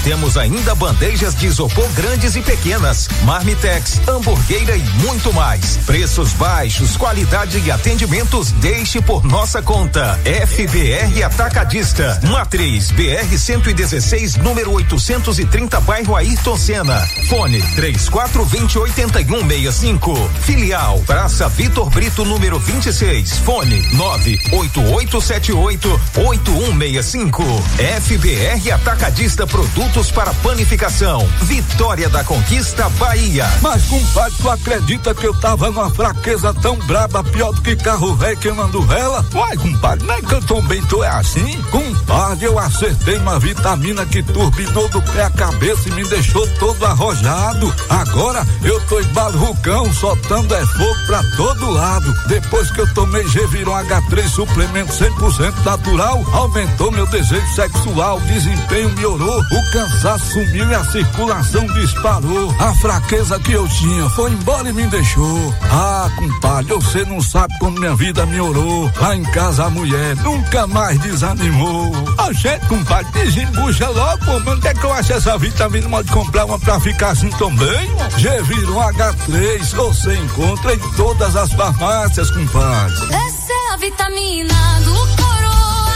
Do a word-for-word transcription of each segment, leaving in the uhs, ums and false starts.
Temos ainda bandejas de isopor grandes e pequenas, marmitex, hamburgueira e muito mais. Preços baixos, qualidade e atendimentos deixe por nossa conta. F B R Atacadista, Matriz B R cento e dezesseis, número oitocentos e trinta, bairro Ayrton Senna. Fone três quatro dois zero, oito um seis cinco. Filial Praça Vitor Brito, número vinte e seis. Fone nove oito oito sete oito, oito um seis cinco. F B R Atacadista, produtos para panificação. Vitória da Conquista, Bahia. Mas, compadre, tu acredita que eu tava numa fraqueza tão braba, pior do que carro velho queimando vela? Uai, compadre, não é que eu também tô é assim? Compadre, eu acertei uma vitamina que turbinou do pé à cabeça e me deixou todo arrojado. Agora eu tô embalucão, soltando é fogo pra todo lado. Depois que eu tomei Geviron H três, suplemento cem por cento natural, aumentou meu desejo sexual, desempenho melhorou, o cansaço sumiu e a circulação disparou. A fraqueza que eu tinha foi embora e me deixou. Ah, compadre, você não sabe como minha vida melhorou. Lá em casa a mulher nunca mais desanimou. A gente, compadre, desembucha logo, pô, onde é que eu acho essa vitamina? Pode comprar uma pra ficar assim também? Geviron H três, você encontra em todas as farmácias, compadre. Essa é a vitamina do Coroa.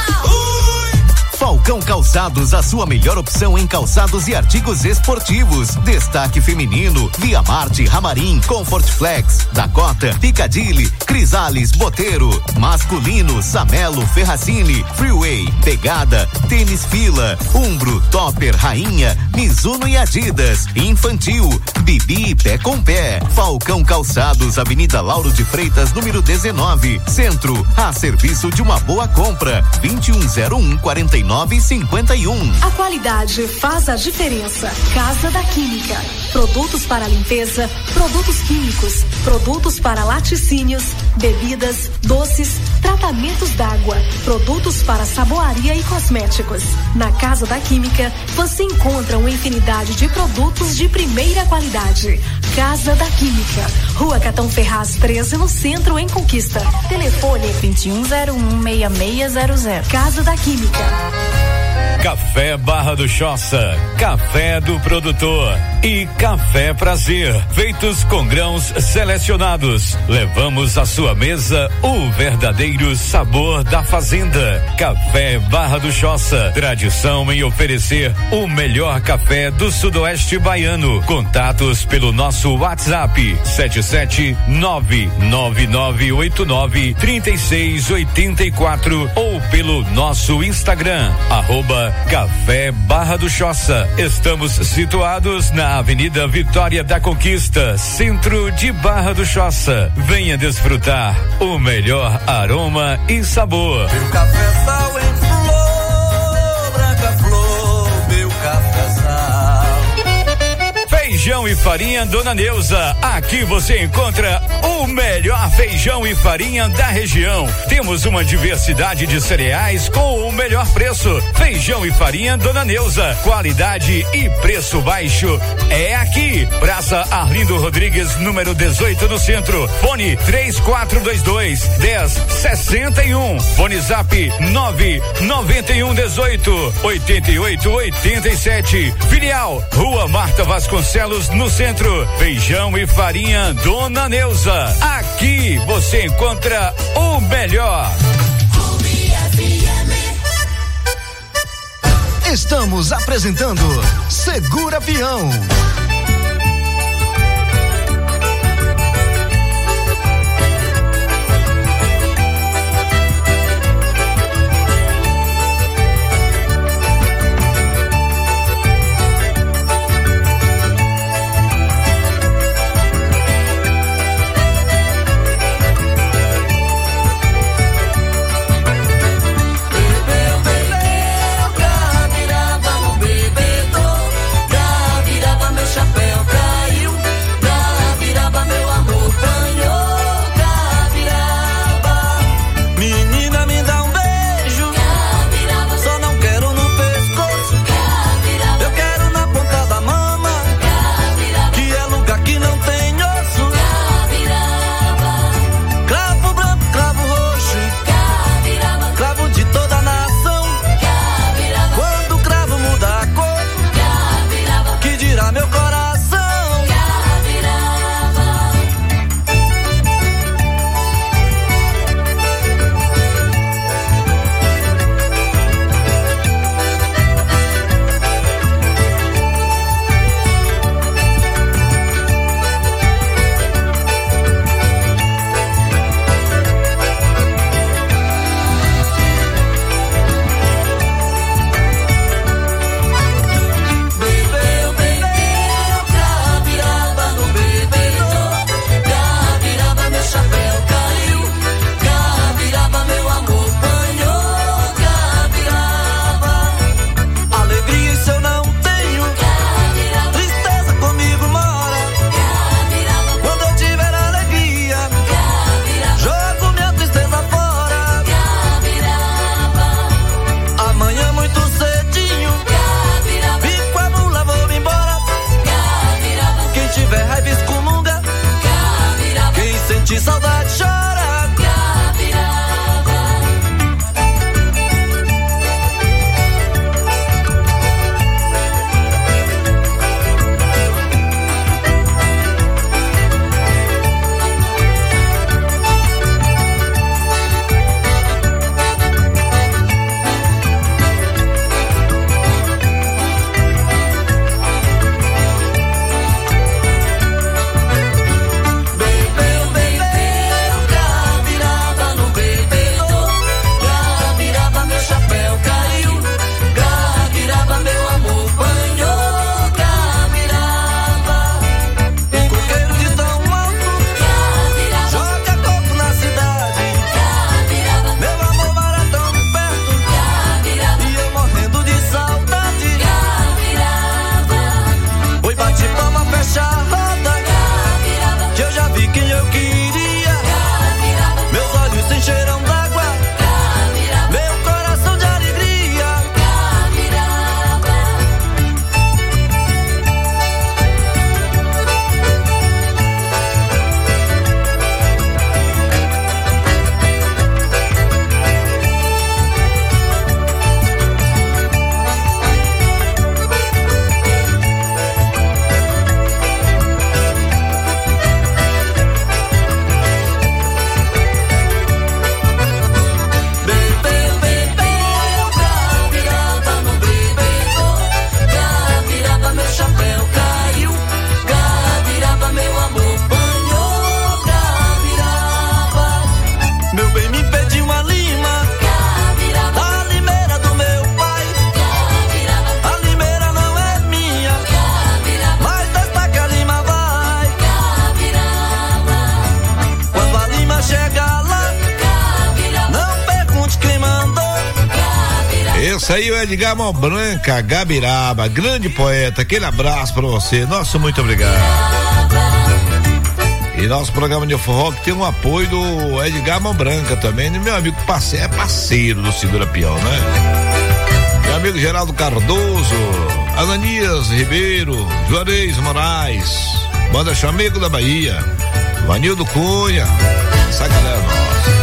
Falcão Calçados, a sua melhor opção em calçados e artigos esportivos. Destaque feminino, Via Marte, Ramarim, Comfort Flex, Dakota, Piccadilly, Crisales, Boteiro. Masculino, Samelo, Ferracini, Freeway, Pegada, Tênis Fila, Umbro, Topper, Rainha, Mizuno e Adidas. Infantil, Bibi, Pé com Pé. Falcão Calçados, Avenida Lauro de Freitas, número dezenove, Centro, a serviço de uma boa compra. vinte e um zero um, quarenta e nove cinquenta e um. A qualidade faz a diferença. Casa da Química. Produtos para limpeza, produtos químicos, produtos para laticínios, bebidas, doces, tratamentos d'água, produtos para saboaria e cosméticos. Na Casa da Química, você encontra uma infinidade de produtos de primeira qualidade. Casa da Química. Rua Catão Ferraz treze, no centro, em Conquista. Telefone vinte e um zero um, seis seis zero zero. Casa da Química. Café Barra do Choça, café do produtor e Café Prazer, feitos com grãos selecionados. Levamos à sua mesa o verdadeiro sabor da fazenda. Café Barra do Choça, tradição em oferecer o melhor café do sudoeste baiano. Contatos pelo nosso WhatsApp sete sete nove nove nove oito nove três seis oito quatro ou pelo nosso Instagram, arroba Café Barra do Choça. Estamos situados na Avenida Vitória da Conquista, centro de Barra do Choça. Venha desfrutar o melhor aroma e sabor. Meu café sal em flor, branca flor, meu café sal. Feijão e farinha Dona Neuza. Aqui você encontra o melhor feijão e farinha da região. Temos uma diversidade de cereais com o melhor preço. Feijão e farinha Dona Neuza. Qualidade e preço baixo é aqui. Praça Arlindo Rodrigues, número dezoito, no centro. Fone três quatro dois dois, dez sessenta e um. Fone Zap nove noventa e um dezoito, oitenta e oito, oitenta e sete. Filial Rua Marta Vasconcelos, no centro. Feijão e farinha Dona Neuza. Aqui você encontra o melhor. Estamos apresentando Segura Peão. Isso aí, o Edgar Mão Branca, Gabiraba, grande poeta, aquele abraço pra você, nosso muito obrigado. E nosso programa de forró que tem um apoio do Edgar Mão Branca também, meu amigo parceiro, é parceiro do Segura Peão, né? Meu amigo Geraldo Cardoso, Ananias Ribeiro, Juarez Moraes, Banda Chamego da Bahia, Vanildo Cunha, essa galera nossa.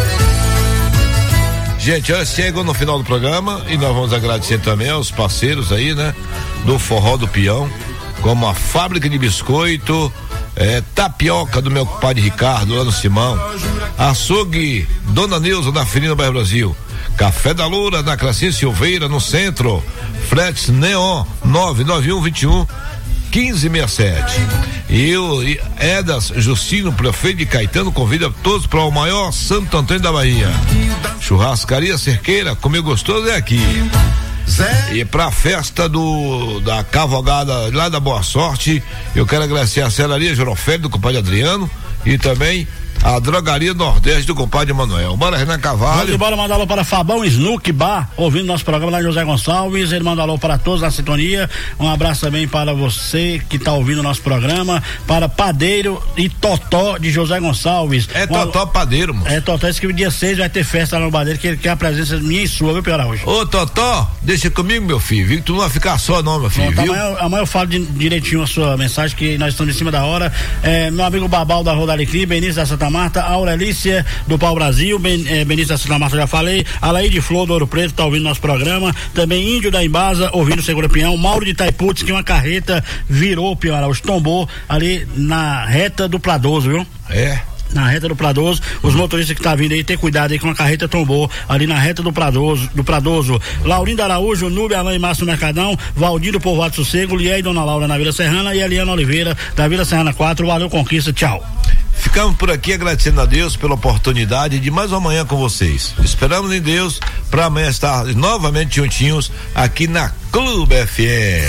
Gente, eu chego no final do programa e nós vamos agradecer também aos parceiros aí, né? Do Forró do Peão, como a Fábrica de Biscoito, É, tapioca do meu compadre Ricardo lá no Simão, açougue Dona Neuza na Ferina Bairro Brasil, Café da Loura na Classinha Silveira no centro, fretes Neon nove nove um dois um um cinco seis sete. E o Edas Justino, prefeito de Caetano, convida todos para o maior Santo Antônio da Bahia. Churrascaria Cerqueira, comer gostoso é aqui. E pra festa do da cavalgada lá da Boa Sorte, eu quero agradecer a Celaria Jorofélio do compadre Adriano e também a Drogaria Nordeste do compadre Manuel. Bora, Renan Carvalho. Bora mandar alô para Fabão Snook Bar, ouvindo nosso programa lá em José Gonçalves. Ele manda alô para todos na sintonia. Um abraço também para você que tá ouvindo o nosso programa, para Padeiro e Totó de José Gonçalves. É um Totó alô... Padeiro, moço. É Totó, disse que dia seis vai ter festa lá no Padeiro, que ele quer a presença minha e sua, viu, Pior hoje. Ô Totó, deixa comigo, meu filho, viu? Tu não vai ficar só não, meu filho. Bom, viu? Amanhã, amanhã eu falo de, direitinho a sua mensagem, que nós estamos em cima da hora. É, meu amigo Babal da Rua da Alecrim, Benício da Santa Marta, Aureli do Pau Brasil, ben, eh, Benício da Santa Marta, já falei, Alaí de Flor do Ouro Preto tá ouvindo nosso programa, também Índio da Embasa ouvindo o Segura Peão, Mauro de Taiputz, que uma carreta virou, Pior Araújo, tombou ali na reta do Pladoso, viu? É. Na reta do Pradoso, os motoristas que tá vindo aí, ter cuidado aí, com a carreta tombou ali na reta do Pradoso, do Pradoso. Laurindo Araújo, Núbia, Alain e Márcio Mercadão, Valdir do Povoado Sossego, Lié e Dona Laura na Vila Serrana e Eliana Oliveira da Vila Serrana quatro, valeu, conquista, tchau. Ficamos por aqui agradecendo a Deus pela oportunidade de mais uma manhã com vocês. Esperamos em Deus para amanhã estar novamente juntinhos aqui na Clube F M.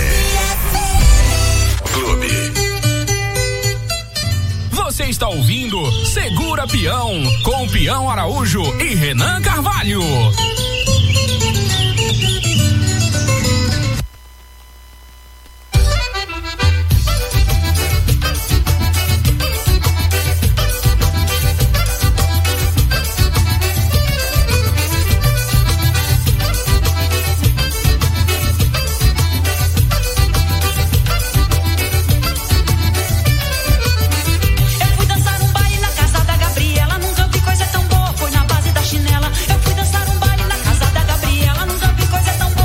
Clube. Você está ouvindo Segura Peão com Peão Araújo e Renan Carvalho. Coisa tão boa, foi na base da chinela. Eu fui dançar um baile na casa da Gabriela, nunca vi coisa tão boa.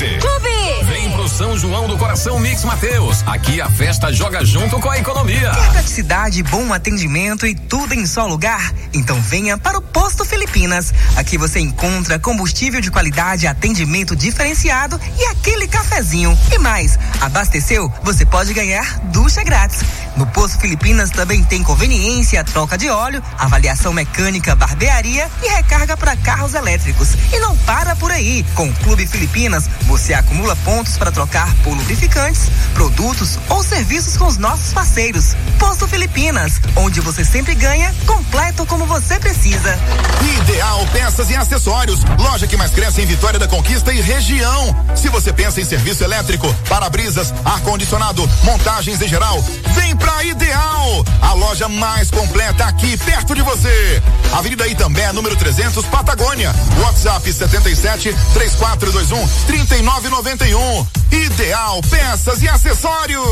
você. Clube! Vem pro São João do Coração Mix Mateus. Aqui a festa joga junto com a economia. Quer praticidade, bom atendimento e tudo em só lugar? Então venha para o Posto Filipinas. Aqui você encontra combustível de qualidade, atendimento diferenciado e aquele cafezinho. E mais, abasteceu? Você pode ganhar ducha grátis. No Posto Filipinas também tem conveniência, troca de óleo, avaliação mecânica, barbearia e recarga para carros elétricos. E não para por aí. Com o Clube Filipinas, você acumula pontos para trocar por lubrificantes, produtos ou serviços com os nossos parceiros. Posto Filipinas, onde você sempre ganha, completo como você precisa. Ideal Peças e Acessórios, loja que mais cresce em Vitória da Conquista e região. Se você pensa em serviço elétrico, para-brisas, ar-condicionado, montagens em geral, vem pra Ideal, a loja mais completa aqui perto de você. Avenida Itambé, número trezentos, Patagônia. WhatsApp setenta e sete, três quatro dois um, trinta e nove noventa e um. Ideal Peças e Acessórios.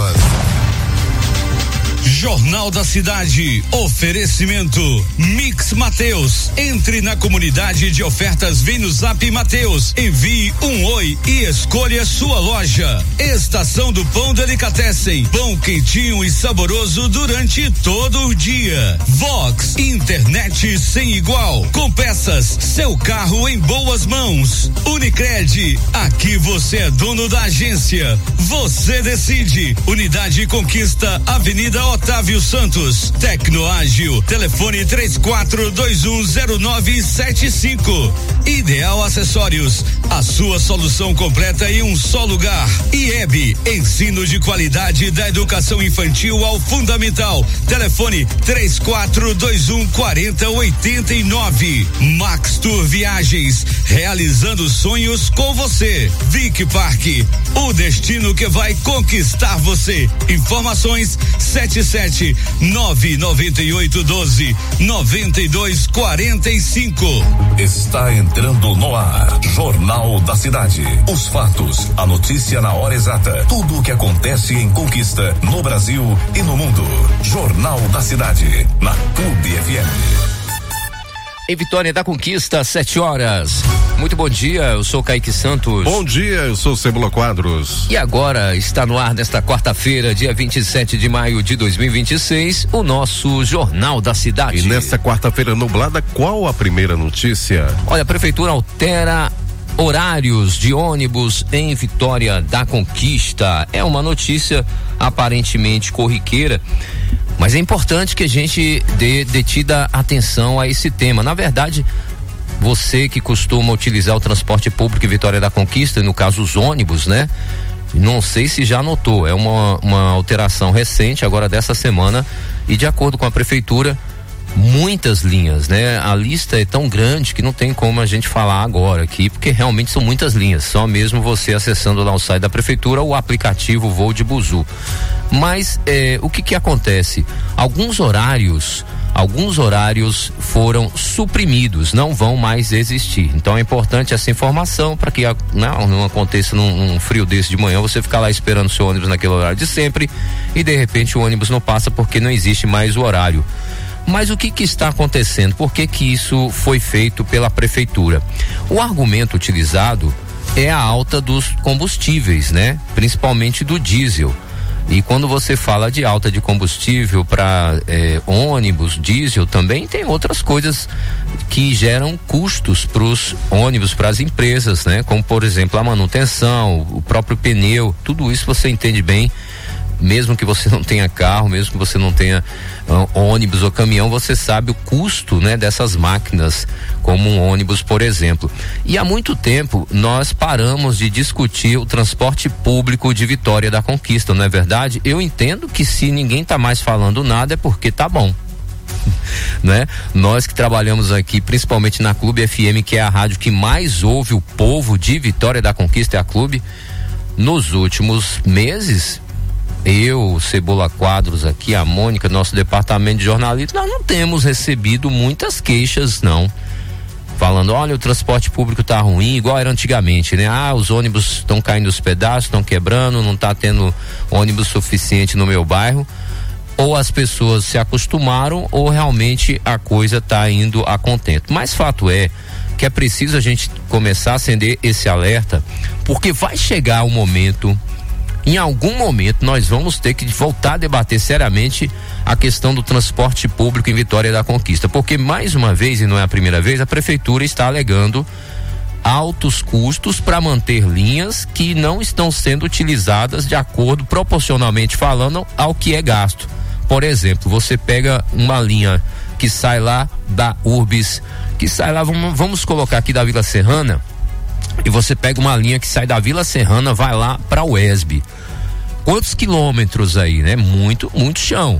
Jornal da Cidade, oferecimento Mix Mateus. Entre na comunidade de ofertas, vem no Zap Mateus, envie um oi e escolha sua loja. Estação do Pão Delicatessen, pão quentinho e saboroso durante todo o dia. Vox, internet sem igual, com peças, seu carro em boas mãos. Unicred, aqui você é dono da agência, você decide. Unidade Conquista, Avenida Otávio Santos. Tecnoágil, telefone três quatro dois um zero nove sete cinco. Ideal Acessórios, a sua solução completa em um só lugar. I E B, ensino de qualidade da educação infantil ao fundamental. Telefone três quatro dois um quarenta oitenta e nove. Max Tour Viagens, realizando sonhos com você. Vic Parque, o destino que vai conquistar você. Informações sete sete nove nove oito doze noventa e dois quarenta e cinco. Está entrando no ar, Jornal da Cidade. Os fatos, a notícia na hora exata. Tudo o que acontece em Conquista, no Brasil e no mundo. Jornal da Cidade, na Clube F M. Em Vitória da Conquista, sete horas. Muito bom dia, eu sou Kaique Santos. Bom dia, eu sou Cebola Quadros. E agora está no ar nesta quarta-feira, dia vinte e sete de maio de dois mil e vinte e seis, o nosso Jornal da Cidade. E nesta quarta-feira nublada, qual a primeira notícia? Olha, a prefeitura altera horários de ônibus em Vitória da Conquista. É uma notícia aparentemente corriqueira, mas é importante que a gente dê detida atenção a esse tema. Na verdade, você que costuma utilizar o transporte público em Vitória da Conquista, no caso os ônibus, né? Não sei se já notou, é uma, uma alteração recente agora dessa semana e de acordo com a prefeitura, muitas linhas, né? A lista é tão grande que não tem como a gente falar agora aqui, porque realmente são muitas linhas, só mesmo você acessando lá o site da prefeitura ou o aplicativo Voo de Buzu. Mas eh, o que que acontece? Alguns horários Alguns horários foram suprimidos, não vão mais existir. Então é importante essa informação para que não, não aconteça num, num frio desse de manhã, você ficar lá esperando o seu ônibus naquele horário de sempre e de repente o ônibus não passa porque não existe mais o horário. Mas o que que está acontecendo? Por que que isso foi feito pela prefeitura? O argumento utilizado é a alta dos combustíveis, né? Principalmente do diesel. E quando você fala de alta de combustível para eh, ônibus, diesel, também tem outras coisas que geram custos para os ônibus, para as empresas, né? Como por exemplo a manutenção, o próprio pneu, tudo isso você entende bem. Mesmo que você não tenha carro, mesmo que você não tenha uh, ônibus ou caminhão, você sabe o custo, né, dessas máquinas, como um ônibus, por exemplo. E há muito tempo nós paramos de discutir o transporte público de Vitória da Conquista, não é verdade? Eu entendo que se ninguém tá mais falando nada é porque tá bom. Né? Nós que trabalhamos aqui, principalmente na Clube F M, que é a rádio que mais ouve o povo de Vitória da Conquista, é a Clube, nos últimos meses, eu, Cebola Quadros aqui, a Mônica, nosso departamento de jornalismo, nós não temos recebido muitas queixas, não. Falando, olha, o transporte público tá ruim, igual era antigamente, né? Ah, os ônibus estão caindo os pedaços, estão quebrando, não tá tendo ônibus suficiente no meu bairro. Ou as pessoas se acostumaram, ou realmente a coisa tá indo a contento. Mas fato é que é preciso a gente começar a acender esse alerta, porque vai chegar um momento, em algum momento nós vamos ter que voltar a debater seriamente a questão do transporte público em Vitória da Conquista, porque mais uma vez, e não é a primeira vez, a prefeitura está alegando altos custos para manter linhas que não estão sendo utilizadas de acordo, proporcionalmente falando, ao que é gasto. Por exemplo, você pega uma linha que sai lá da Urbis, que sai lá, vamos, vamos colocar aqui da Vila Serrana, e você pega uma linha que sai da Vila Serrana, vai lá para o Uesb. Quantos quilômetros aí, né? Muito, muito chão.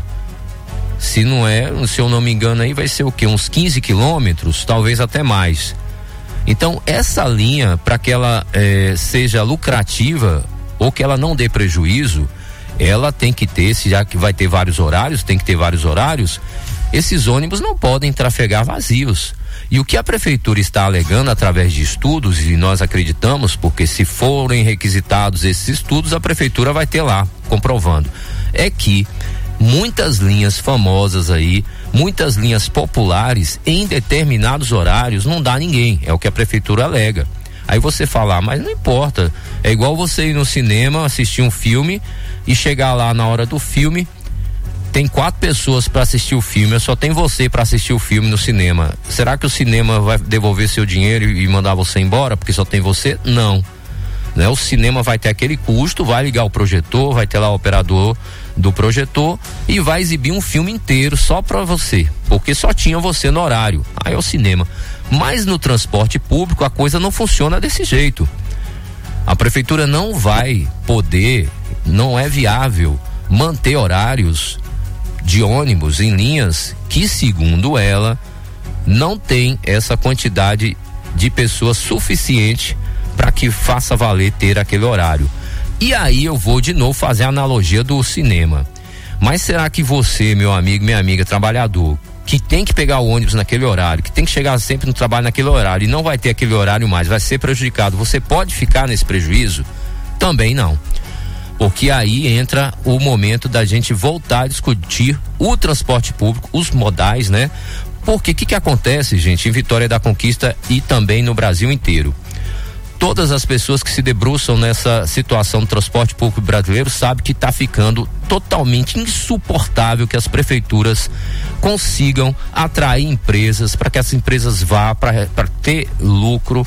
Se não é, se eu não me engano aí, vai ser o quê? Uns quinze quilômetros, talvez até mais. Então, essa linha, para que ela eh, seja lucrativa ou que ela não dê prejuízo, ela tem que ter, se já que vai ter vários horários, tem que ter vários horários, esses ônibus não podem trafegar vazios. E o que a prefeitura está alegando através de estudos, e nós acreditamos, porque se forem requisitados esses estudos, a prefeitura vai ter lá, comprovando, é que muitas linhas famosas aí, muitas linhas populares, em determinados horários, não dá ninguém, é o que a prefeitura alega. Aí você fala, ah, mas não importa, é igual você ir no cinema, assistir um filme e chegar lá na hora do filme, tem quatro pessoas para assistir o filme, só tem você para assistir o filme no cinema. Será que o cinema vai devolver seu dinheiro e mandar você embora porque só tem você? Não. Né? O cinema vai ter aquele custo, vai ligar o projetor, vai ter lá o operador do projetor e vai exibir um filme inteiro só para você, porque só tinha você no horário. Aí é o cinema. Mas no transporte público a coisa não funciona desse jeito. A prefeitura não vai poder, não é viável manter horários de ônibus em linhas que, segundo ela, não tem essa quantidade de pessoas suficiente para que faça valer ter aquele horário. E aí eu vou de novo fazer a analogia do cinema. Mas será que você, meu amigo, minha amiga, trabalhador, que tem que pegar o ônibus naquele horário, que tem que chegar sempre no trabalho naquele horário e não vai ter aquele horário mais, vai ser prejudicado, você pode ficar nesse prejuízo? Também não. Porque aí entra o momento da gente voltar a discutir o transporte público, os modais, né? Porque o que que acontece, gente, em Vitória da Conquista e também no Brasil inteiro? Todas as pessoas que se debruçam nessa situação do transporte público brasileiro sabem que está ficando totalmente insuportável que as prefeituras consigam atrair empresas para que as empresas vá para ter lucro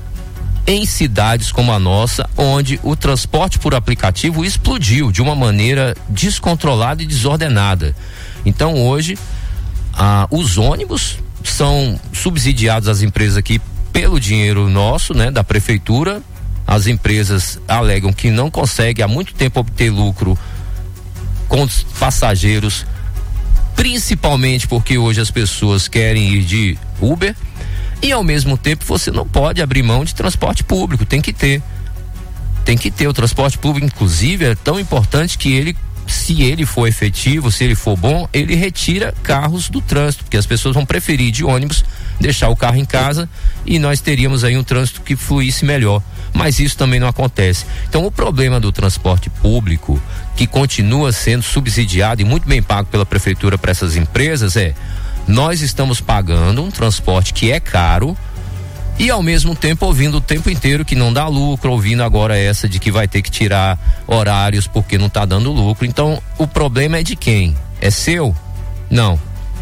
em cidades como a nossa, onde o transporte por aplicativo explodiu de uma maneira descontrolada e desordenada. Então hoje ah, os ônibus são subsidiados às empresas aqui pelo dinheiro nosso, né, da prefeitura. As empresas alegam que não conseguem há muito tempo obter lucro com os passageiros, principalmente porque hoje as pessoas querem ir de Uber. E ao mesmo tempo você não pode abrir mão de transporte público, tem que ter. Tem que ter. O transporte público, inclusive, é tão importante que ele, se ele for efetivo, se ele for bom, ele retira carros do trânsito, porque as pessoas vão preferir ir de ônibus, deixar o carro em casa e nós teríamos aí um trânsito que fluísse melhor. Mas isso também não acontece. Então o problema do transporte público, que continua sendo subsidiado e muito bem pago pela prefeitura para essas empresas, é: nós estamos pagando um transporte que é caro e ao mesmo tempo ouvindo o tempo inteiro que não dá lucro, ouvindo agora essa de que vai ter que tirar horários porque não está dando lucro. Então o problema é de quem? É seu? Não.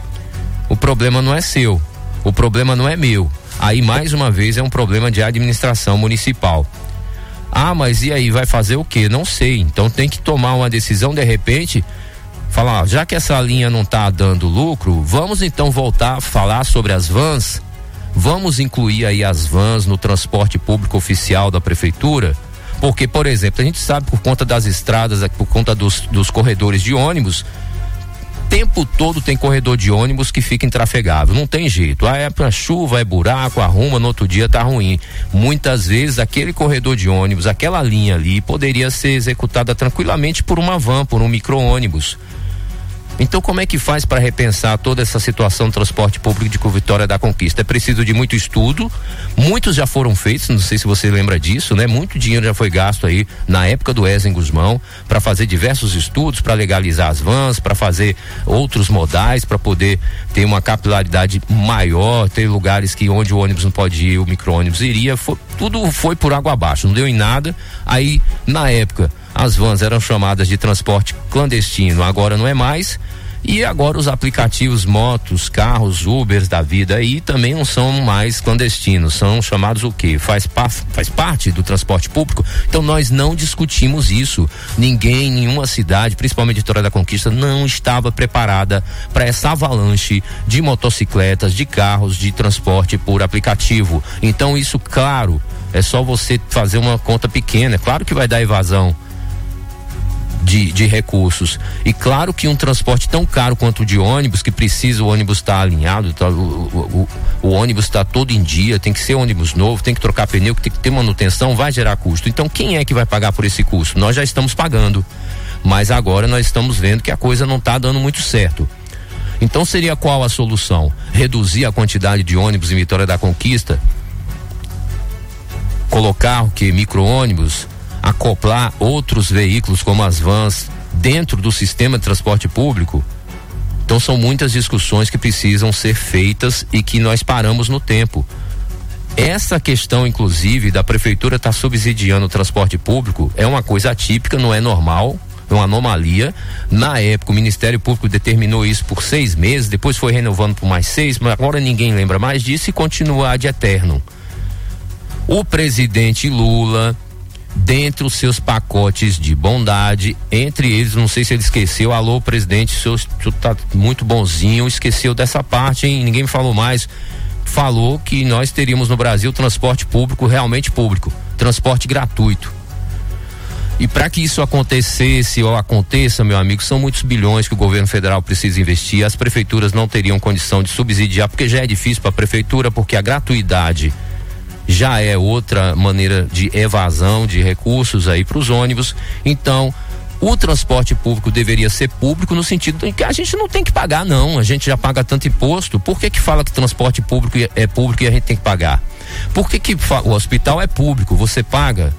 O problema não é seu. O problema não é meu. Aí mais uma vez é um problema de administração municipal. Ah, mas e aí, vai fazer o quê? Não sei. Então tem que tomar uma decisão de repente. Falar, já que essa linha não está dando lucro, vamos então voltar a falar sobre as vans, vamos incluir aí as vans no transporte público oficial da prefeitura, porque, por exemplo, a gente sabe por conta das estradas, por conta dos, dos corredores de ônibus, tempo todo tem corredor de ônibus que fica intrafegável, não tem jeito, ah, é pra chuva, é buraco, arruma, no outro dia tá ruim. Muitas vezes aquele corredor de ônibus, aquela linha ali poderia ser executada tranquilamente por uma van, por um micro-ônibus. Então, como é que faz para repensar toda essa situação do transporte público de Vitória da Conquista? É preciso de muito estudo, muitos já foram feitos, não sei se você lembra disso, né? Muito dinheiro já foi gasto aí na época do Wesley Guzmão para fazer diversos estudos, para legalizar as vans, para fazer outros modais, para poder ter uma capilaridade maior, ter lugares que onde o ônibus não pode ir, o micro-ônibus iria, foi, tudo foi por água abaixo, não deu em nada. Aí, na época, as vans eram chamadas de transporte clandestino, agora não é mais. E agora os aplicativos, motos, carros, Ubers da vida aí também não são mais clandestinos, são chamados o quê? Faz, pa- faz parte do transporte público. Então nós não discutimos isso. Ninguém, nenhuma cidade, principalmente Vitória da Conquista, não estava preparada para essa avalanche de motocicletas, de carros, de transporte por aplicativo. Então isso, claro, é só você fazer uma conta pequena. É claro que vai dar evasão De, de recursos, e claro que um transporte tão caro quanto o de ônibus, que precisa o ônibus estar tá alinhado, tá, o, o, o, o ônibus está todo em dia, tem que ser ônibus novo, tem que trocar pneu, tem que ter manutenção, vai gerar custo. Então quem é que vai pagar por esse custo? Nós já estamos pagando, mas agora nós estamos vendo que a coisa não está dando muito certo. Então seria qual a solução? Reduzir a quantidade de ônibus em Vitória da Conquista, colocar o que? Micro-ônibus, acoplar outros veículos como as vans dentro do sistema de transporte público. Então são muitas discussões que precisam ser feitas e que nós paramos no tempo. Essa questão, inclusive, da prefeitura estar tá subsidiando o transporte público é uma coisa atípica, não é normal, é uma anomalia. Na época o Ministério Público determinou isso por seis meses, depois foi renovando por mais seis, mas agora ninguém lembra mais disso e continua de eterno. O presidente Lula, dentre os seus pacotes de bondade, entre eles, não sei se ele esqueceu, alô presidente, o senhor, o senhor tá muito bonzinho, esqueceu dessa parte, hein? Ninguém me falou mais. Falou que nós teríamos no Brasil transporte público, realmente público, transporte gratuito. E para que isso acontecesse ou aconteça, meu amigo, são muitos bilhões que o governo federal precisa investir. As prefeituras não teriam condição de subsidiar, porque já é difícil para a prefeitura, porque a gratuidade já é outra maneira de evasão de recursos aí para os ônibus. Então, o transporte público deveria ser público no sentido de que a gente não tem que pagar, não. A gente já paga tanto imposto. Por que que fala que transporte público é público e a gente tem que pagar? Por que que fa- o hospital é público? Você paga?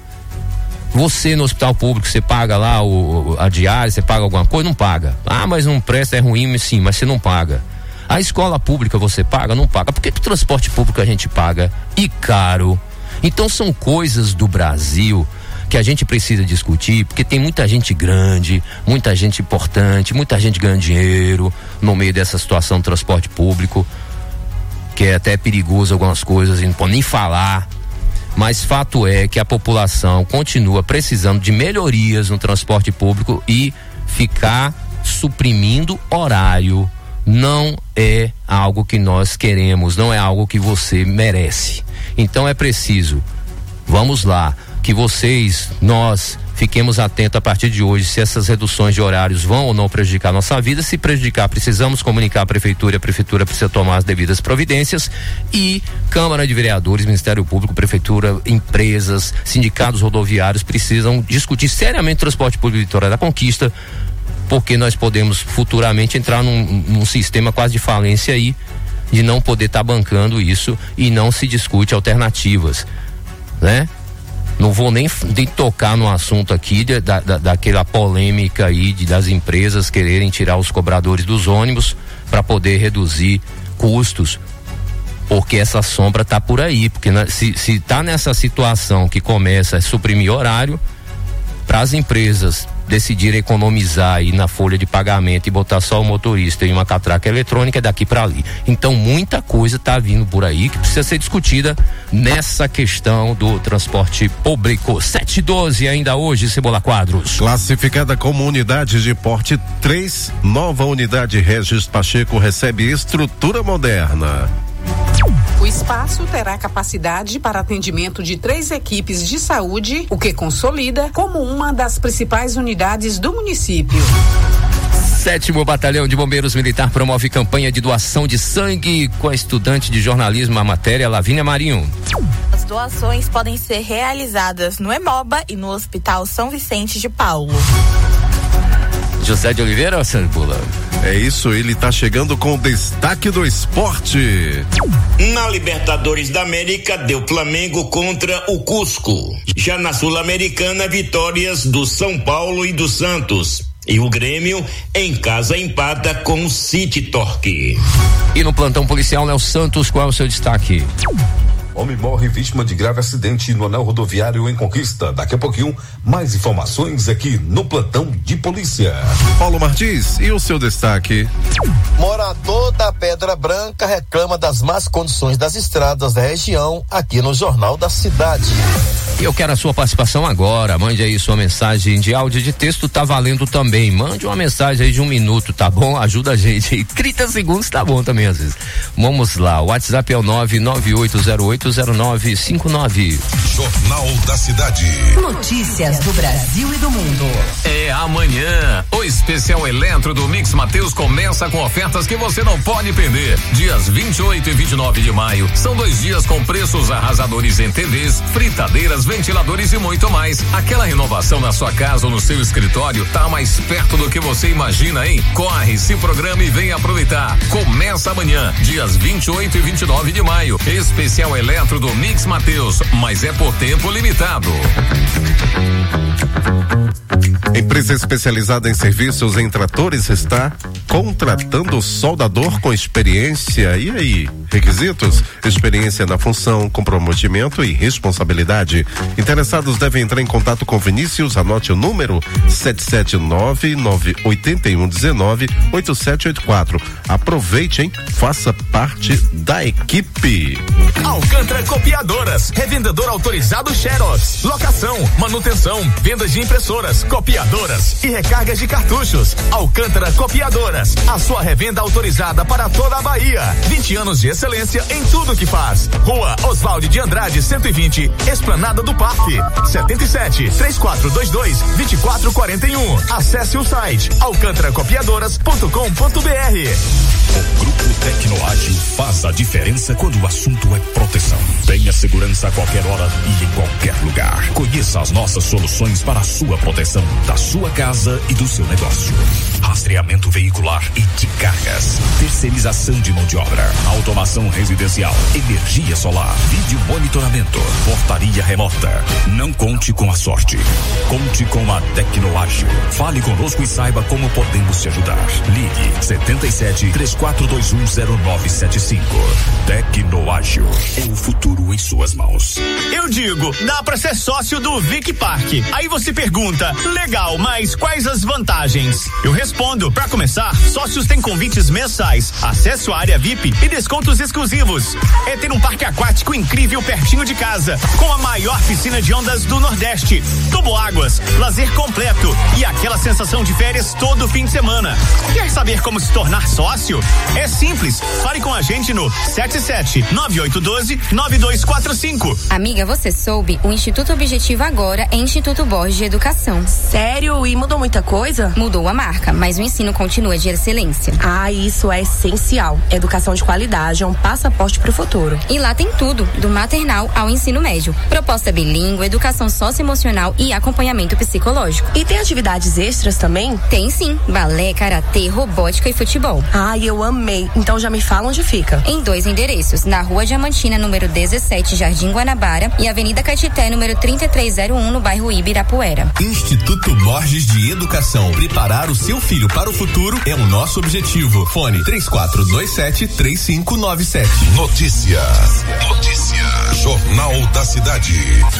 Você no hospital público, você paga lá o, a diária, você paga alguma coisa? Não paga. Ah, mas não presta, é ruim, sim, mas você não paga. A escola pública você paga? Não paga. Por que que o transporte público a gente paga? E caro. Então são coisas do Brasil que a gente precisa discutir, porque tem muita gente grande, muita gente importante, muita gente ganhando dinheiro no meio dessa situação do transporte público, que é até perigoso algumas coisas, e não pode nem falar. Mas fato é que a população continua precisando de melhorias no transporte público, e ficar suprimindo horário não é algo que nós queremos, não é algo que você merece. Então é preciso, vamos lá, que vocês, nós, fiquemos atentos a partir de hoje se essas reduções de horários vão ou não prejudicar a nossa vida. Se prejudicar, precisamos comunicar à prefeitura, e a prefeitura precisa tomar as devidas providências, e Câmara de Vereadores, Ministério Público, Prefeitura, empresas, sindicatos rodoviários precisam discutir seriamente o transporte público de Vitória da Conquista, porque nós podemos futuramente entrar num, num sistema quase de falência aí, de não poder estar tá bancando isso, e não se discute alternativas, né? Não vou nem, nem tocar no assunto aqui de, da, da, daquela polêmica aí de, das empresas quererem tirar os cobradores dos ônibus para poder reduzir custos, porque essa sombra tá por aí, porque na, se, se tá nessa situação que começa a suprimir horário, para as empresas decidirem economizar aí na folha de pagamento e botar só o motorista em uma catraca eletrônica, é daqui para ali. Então muita coisa tá vindo por aí que precisa ser discutida nessa questão do transporte público. sete e doze ainda hoje, Cebola Quadros. Classificada como unidade de porte três, nova unidade Regis Pacheco recebe estrutura moderna. O espaço terá capacidade para atendimento de três equipes de saúde, o que consolida como uma das principais unidades do município. Sétimo Batalhão de Bombeiros Militar promove campanha de doação de sangue com a estudante de jornalismo, a matéria Lavínia Marinho. As doações podem ser realizadas no Hemoba e no Hospital São Vicente de Paulo. José de Oliveira ou Cebola? É isso, ele tá chegando com o destaque do esporte. Na Libertadores da América deu Flamengo contra o Cusco. Já na Sul-Americana, vitórias do São Paulo e do Santos. E o Grêmio em casa empata com o City Torque. E no plantão policial, Léo Santos, qual é o seu destaque? Homem morre vítima de grave acidente no anel rodoviário em Conquista. Daqui a pouquinho, mais informações aqui no plantão de polícia. Paulo Martins, e o seu destaque? Morador da Pedra Branca reclama das más condições das estradas da região aqui no Jornal da Cidade. Eu quero a sua participação agora. Mande aí sua mensagem de áudio e de texto, tá valendo também. Mande uma mensagem aí de um minuto, tá bom? Ajuda a gente aí. trinta segundos tá bom também às vezes. Vamos lá, o WhatsApp é o nove nove oito zero oito zero nove cinco nove. Jornal da Cidade. Notícias do Brasil e do mundo. É amanhã. O especial Eletro do Mix Mateus começa com ofertas que você não pode perder. Dias vinte e oito e vinte e nove de maio. São dois dias com preços arrasadores em T Vs, fritadeiras, ventiladores e muito mais. Aquela renovação na sua casa ou no seu escritório tá mais perto do que você imagina, hein? Corre, se programa e vem aproveitar. Começa amanhã, dias vinte e oito e vinte e nove de maio. Especial Eletro do Mix Mateus, mas é por tempo limitado. Empresa especializada em serviços em tratores está contratando soldador com experiência. E aí? Requisitos? Experiência na função, comprometimento e responsabilidade. Interessados devem entrar em contato com Vinícius, anote o número sete sete nove nove oito um um nove oito sete oito quatro. Aproveite, hein? Faça parte da equipe. Alcântara Copiadoras, revendedor autorizado Xerox, locação, manutenção, vendas de impressoras, copiadoras e recargas de cartuchos. Alcântara Copiadoras, a sua revenda autorizada para toda a Bahia. vinte anos de excelência em tudo que faz. Rua Oswaldo de Andrade, cento e vinte, Esplanada do Parque. setenta e sete, três quatro dois dois, vinte e quatro quarenta e um. Acesse o site alcântara copiadoras ponto com ponto br. O Grupo Tecnoagil faz a diferença quando o assunto é proteção. Tenha segurança a qualquer hora e em qualquer lugar. Conheça as nossas soluções para a sua proteção, da sua casa e do seu negócio. Rastreamento veicular e de cargas. Terceirização de mão de obra. Automação residencial. Energia solar. Vídeo monitoramento. Portaria remota. Não conte com a sorte. Conte com a Tecnoagil. Fale conosco e saiba como podemos te ajudar. Ligue setenta e sete, três quatro dois um zero nove sete cinco. Tecnoagil. É o futuro em suas mãos. Eu digo, dá pra ser sócio do Vic Park. Aí você pergunta, legal, mas quais as vantagens? Eu respondo, pra começar, sócios têm convites mensais, acesso à área V I P e descontos exclusivos. É ter um parque aquático incrível pertinho de casa, com a maior piscina de ondas do Nordeste, toboáguas, lazer completo e aquela sensação de férias todo fim de semana. Quer saber como se tornar sócio? É simples, fale com a gente no sete sete nove oito um dois nove dois quatro cinco. Amiga, você soube? O Instituto Objetivo agora é Instituto Borges de Educação. Sério? E mudou muita coisa? Mudou a marca, mas o ensino continua de excelência. Ah, isso é essencial. Educação de qualidade é um passaporte para o futuro. E lá tem tudo, do maternal ao ensino médio. Proposta bilíngue, educação socioemocional e acompanhamento psicológico. E tem atividades extras também? Tem sim, balé, karatê, robótica e futebol. Ai, eu amei. Então já me fala onde fica. Em dois endereços, na Rua Diamantina, número dezessete, Jardim Guanabara, e Avenida Caetité, número trinta e três zero um, no bairro Ibirapuera. Instituto Borges de Educação. Preparar o seu filho para o futuro é o nosso objetivo. Fone três quatro dois sete, três cinco nove sete. Notícia. Notícia. Jornal da Cidade.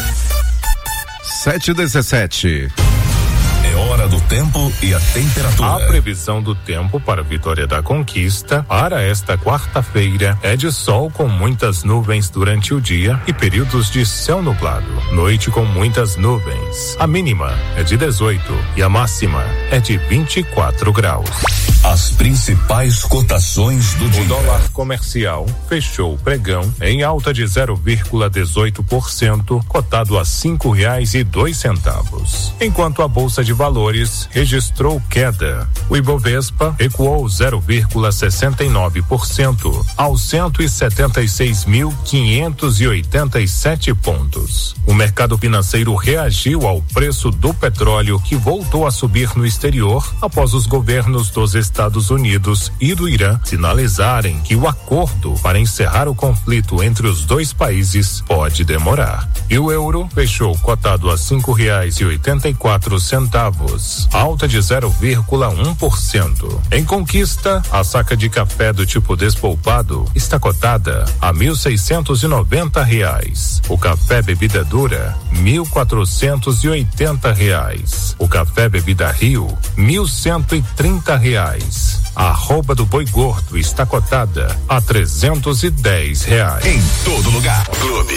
sete e dezessete. É hora do tempo e a temperatura. A previsão do tempo para Vitória da Conquista para esta quarta-feira é de sol com muitas nuvens durante o dia e períodos de céu nublado. Noite com muitas nuvens. A mínima é de dezoito e a máxima é de vinte e quatro graus. As principais cotações do dia. O dólar comercial fechou o pregão em alta de zero vírgula dezoito por cento, cotado a cinco reais e dois centavos. Enquanto a bolsa de valores registrou queda. O Ibovespa recuou zero vírgula sessenta e nove por cento aos cento e setenta e seis mil quinhentos e oitenta e sete pontos. O mercado financeiro reagiu ao preço do petróleo, que voltou a subir no exterior após os governos dos Estados Unidos e do Irã sinalizarem que o acordo para encerrar o conflito entre os dois países pode demorar. E o euro fechou cotado a cinco reais e oitenta e quatro centavos, alta de zero vírgula um por cento. Em Conquista, a saca de café do tipo despolpado está cotada a mil seiscentos e noventa reais. O café bebida dura, mil quatrocentos e oitenta reais. O café bebida Rio, mil cento e trinta reais. A arroba do boi gordo está cotada a trezentos e dez reais. Em todo lugar, Clube.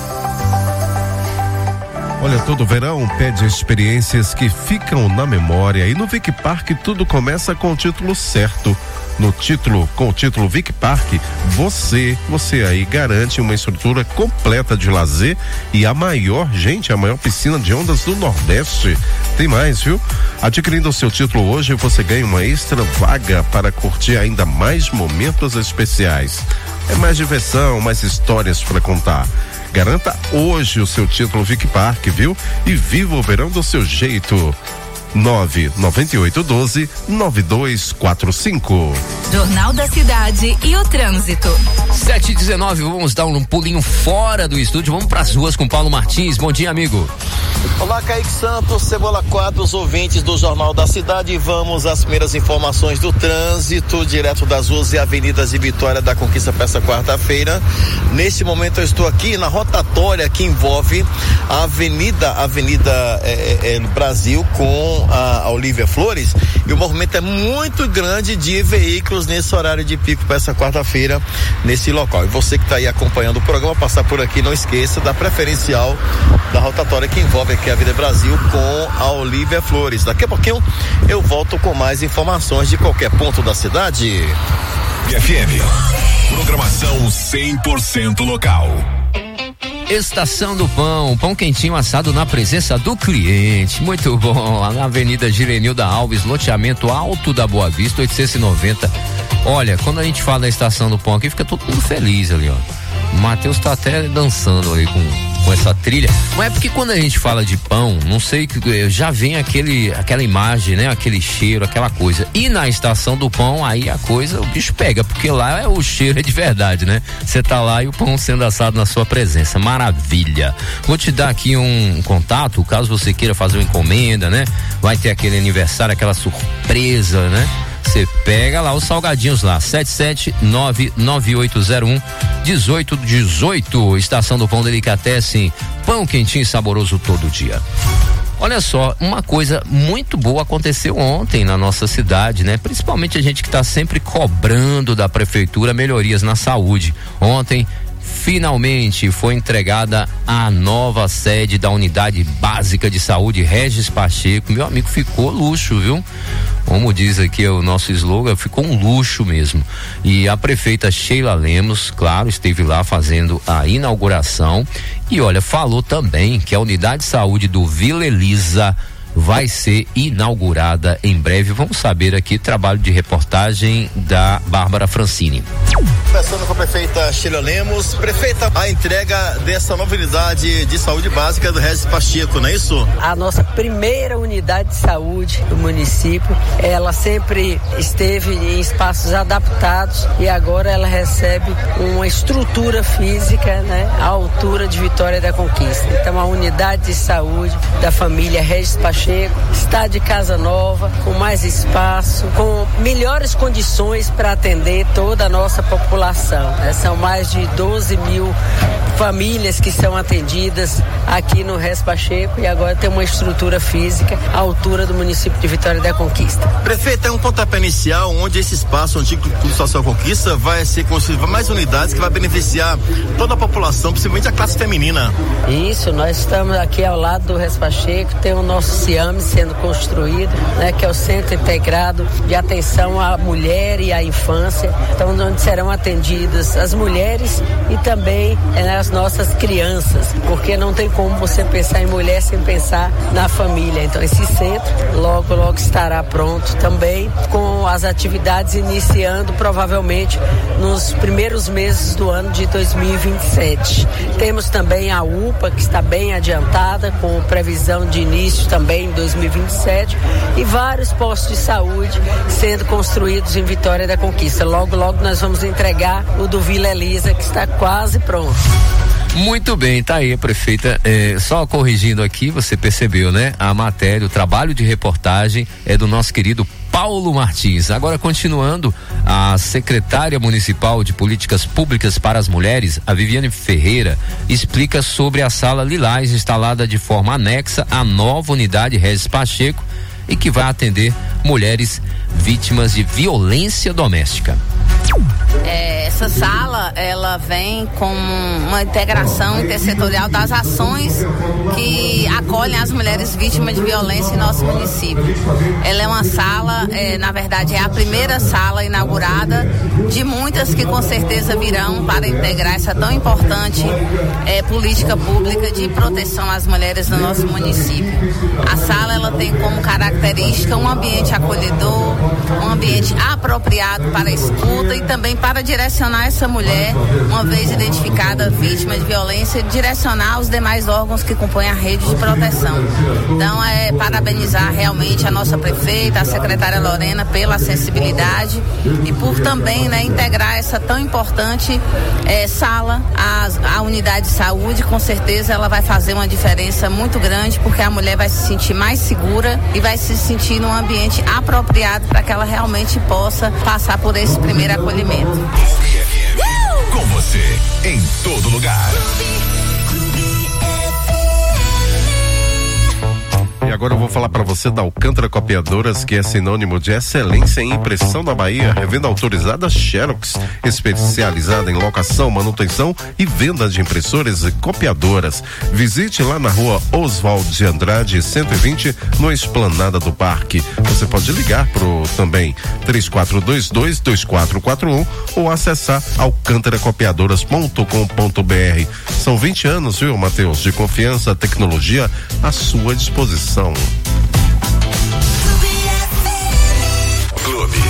Olha, todo verão pede experiências que ficam na memória, e no Vic Park tudo começa com o título certo. No título, com o título Vic Park, você, você aí garante uma estrutura completa de lazer e a maior, gente, a maior piscina de ondas do Nordeste. Tem mais, viu? Adquirindo o seu título hoje, você ganha uma extra vaga para curtir ainda mais momentos especiais. É mais diversão, mais histórias para contar. Garanta hoje o seu título Vic Park, viu? E viva o verão do seu jeito. nove nove oito um dois nove dois quatro cinco. Jornal da Cidade e o Trânsito. sete e dezenove, vamos dar um pulinho fora do estúdio, vamos pras ruas com Paulo Martins. Bom dia, amigo. Olá, Kaique Santos, Cebola quatro, os ouvintes do Jornal da Cidade. Vamos às primeiras informações do trânsito, direto das ruas e avenidas de Vitória da Conquista para essa quarta-feira. Neste momento eu estou aqui na rotatória que envolve a Avenida, Avenida é, é, Brasil com a, a Olívia Flores, e o movimento é muito grande de veículos nesse horário de pico para essa quarta-feira nesse local. E você que está aí acompanhando o programa, passar por aqui, não esqueça da preferencial da rotatória que envolve aqui a Avenida Brasil com a Olívia Flores. Daqui a pouquinho eu volto com mais informações de qualquer ponto da cidade. F M, programação cem por cento local. Estação do Pão, pão quentinho assado na presença do cliente, muito bom, lá na Avenida Girenilda Alves, loteamento Alto da Boa Vista, oitocentos e noventa. Olha, quando a gente fala da Estação do Pão aqui, fica todo mundo feliz ali, ó. O Matheus tá até dançando ali com, com essa trilha, mas é porque quando a gente fala de pão, não sei, já vem aquele, aquela imagem, né? Aquele cheiro, aquela coisa. E na Estação do Pão, aí a coisa, o bicho pega, porque lá é, o cheiro é de verdade, né? Você tá lá e o pão sendo assado na sua presença, maravilha. Vou te dar aqui um, um contato, caso você queira fazer uma encomenda, né? Vai ter aquele aniversário, aquela surpresa, né? Você pega lá os salgadinhos lá, sete sete nove nove oito zero um um oito um oito. Estação do Pão Delicatessen, pão quentinho e saboroso todo dia. Olha só, uma coisa muito boa aconteceu ontem na nossa cidade, né? Principalmente a gente que está sempre cobrando da prefeitura melhorias na saúde. Ontem, finalmente foi entregada a nova sede da Unidade Básica de Saúde Regis Pacheco. Meu amigo, ficou luxo, viu? Como diz aqui o nosso slogan, ficou um luxo mesmo. E a prefeita Sheila Lemos, claro, esteve lá fazendo a inauguração. E olha, falou também que a Unidade de Saúde do Vila Elisa vai ser inaugurada em breve. Vamos saber aqui, trabalho de reportagem da Bárbara Francini. Conversando com a prefeita Sheila Lemos. Prefeita, a entrega dessa nova unidade de saúde básica do Regis Pacheco, não é isso? A nossa primeira unidade de saúde do município, ela sempre esteve em espaços adaptados e agora ela recebe uma estrutura física, né, à altura de Vitória da Conquista. Então a unidade de saúde da família Regis Pacheco está de casa nova, com mais espaço, com melhores condições para atender toda a nossa população. Né? São mais de doze mil famílias que são atendidas aqui no Regis Pacheco e agora tem uma estrutura física à altura do município de Vitória da Conquista. Prefeito, é um pontapé inicial onde esse espaço, o antigo Clube Social Conquista, vai ser construído mais unidades que vai beneficiar toda a população, principalmente a classe feminina. Isso, nós estamos aqui ao lado do Regis Pacheco, tem o nosso CIAME sendo construído, né, que é o Centro Integrado de Atenção à Mulher e à Infância, então onde serão atendidas as mulheres e também é, as nossas crianças, porque não tem como você pensar em mulher sem pensar na família. Então esse centro logo, logo estará pronto também, com as atividades iniciando provavelmente nos primeiros meses do ano de dois mil e vinte e sete. Temos também a U P A, que está bem adiantada, com previsão de início também em dois mil e vinte e sete, e vários postos de saúde sendo construídos em Vitória da Conquista. Logo, logo nós vamos entregar o do Vila Elisa, que está quase pronto. Muito bem, tá aí a prefeita, é, só corrigindo aqui, você percebeu, né? A matéria, o trabalho de reportagem é do nosso querido Paulo Martins. Agora, continuando, a secretária municipal de Políticas Públicas para as Mulheres, a Viviane Ferreira, explica sobre a sala Lilás, instalada de forma anexa à nova unidade Regis Pacheco e que vai atender mulheres vítimas de violência doméstica. É, essa sala, ela vem com uma integração intersetorial das ações que acolhem as mulheres vítimas de violência em nosso município. Ela é uma sala, é, na verdade é a primeira sala inaugurada de muitas que com certeza virão para integrar essa tão importante é, política pública de proteção às mulheres no nosso município. A sala, ela tem como característica um ambiente acolhedor, um ambiente apropriado para a escuta e também para direcionar essa mulher, uma vez identificada vítima de violência, direcionar os demais órgãos que compõem a rede de proteção. Então, é parabenizar realmente a nossa prefeita, a secretária Lorena, pela sensibilidade e por também, né, integrar essa tão importante eh, sala à, à unidade de saúde. Com certeza ela vai fazer uma diferença muito grande, porque a mulher vai se sentir mais segura e vai se sentir num ambiente apropriado para que ela realmente possa passar por esse primeiro acolhimento. Com você, em todo lugar. E agora eu vou falar para você da Alcântara Copiadoras, que é sinônimo de excelência em impressão da Bahia. Revenda autorizada Xerox, especializada em locação, manutenção e venda de impressoras e copiadoras. Visite lá na rua Oswaldo de Andrade, cento e vinte, no Esplanada do Parque. Você pode ligar pro também três quatro dois dois, dois quatro quatro um ou acessar alcântara copiadoras ponto com ponto br. São vinte anos, viu, Matheus, de confiança, tecnologia à sua disposição. Clube.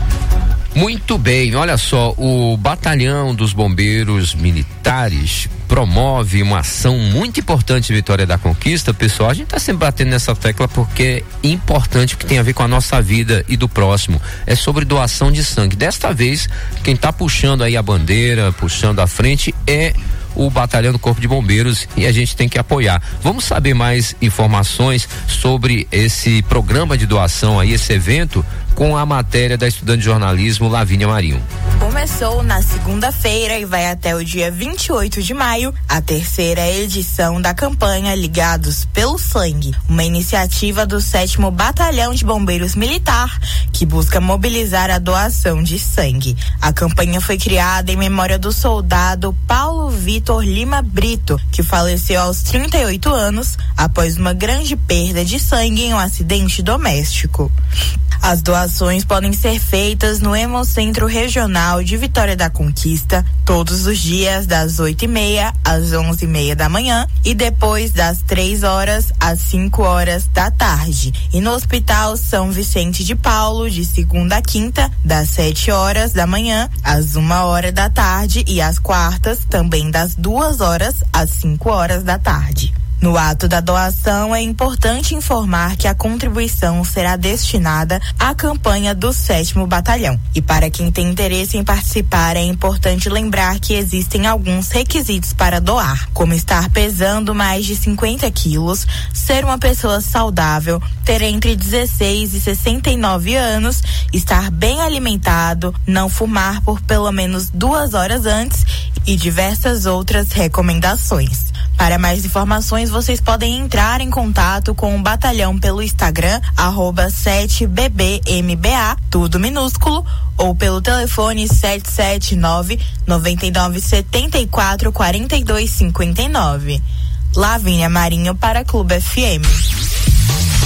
Muito bem, olha só, o Batalhão dos Bombeiros Militares promove uma ação muito importante em Vitória da Conquista. Pessoal, a gente tá sempre batendo nessa tecla porque é importante, o que tem a ver com a nossa vida e do próximo. É sobre doação de sangue. Desta vez, quem tá puxando aí a bandeira, puxando a frente é o Batalhão do Corpo de Bombeiros, e a gente tem que apoiar. Vamos saber mais informações sobre esse programa de doação aí, esse evento, com a matéria da estudante de jornalismo Lavínia Marinho. Começou na segunda-feira e vai até o dia vinte e oito de maio, a terceira edição da campanha Ligados pelo Sangue, uma iniciativa do sétimo Batalhão de Bombeiros Militar, que busca mobilizar a doação de sangue. A campanha foi criada em memória do soldado Paulo Vitor Lima Brito, que faleceu aos trinta e oito anos após uma grande perda de sangue em um acidente doméstico. As doações podem ser feitas no Hemocentro Regional de Vitória da Conquista todos os dias das oito e meia às onze e meia da manhã e depois das três horas às cinco horas da tarde. E no Hospital São Vicente de Paulo, de segunda a quinta, das sete horas da manhã às uma hora da tarde e às quartas também das duas horas às cinco horas da tarde. No ato da doação, é importante informar que a contribuição será destinada à campanha do sétimo Batalhão. E para quem tem interesse em participar, é importante lembrar que existem alguns requisitos para doar, como estar pesando mais de cinquenta quilos, ser uma pessoa saudável, ter entre dezesseis e sessenta e nove anos, estar bem alimentado, não fumar por pelo menos duas horas antes e diversas outras recomendações. Para mais informações, vocês podem entrar em contato com o batalhão pelo Instagram, arroba sete B B M B A, tudo minúsculo, ou pelo telefone sete sete nove, nove nove sete quatro, quatro dois cinco nove. Lavínia Marinho para Clube F M.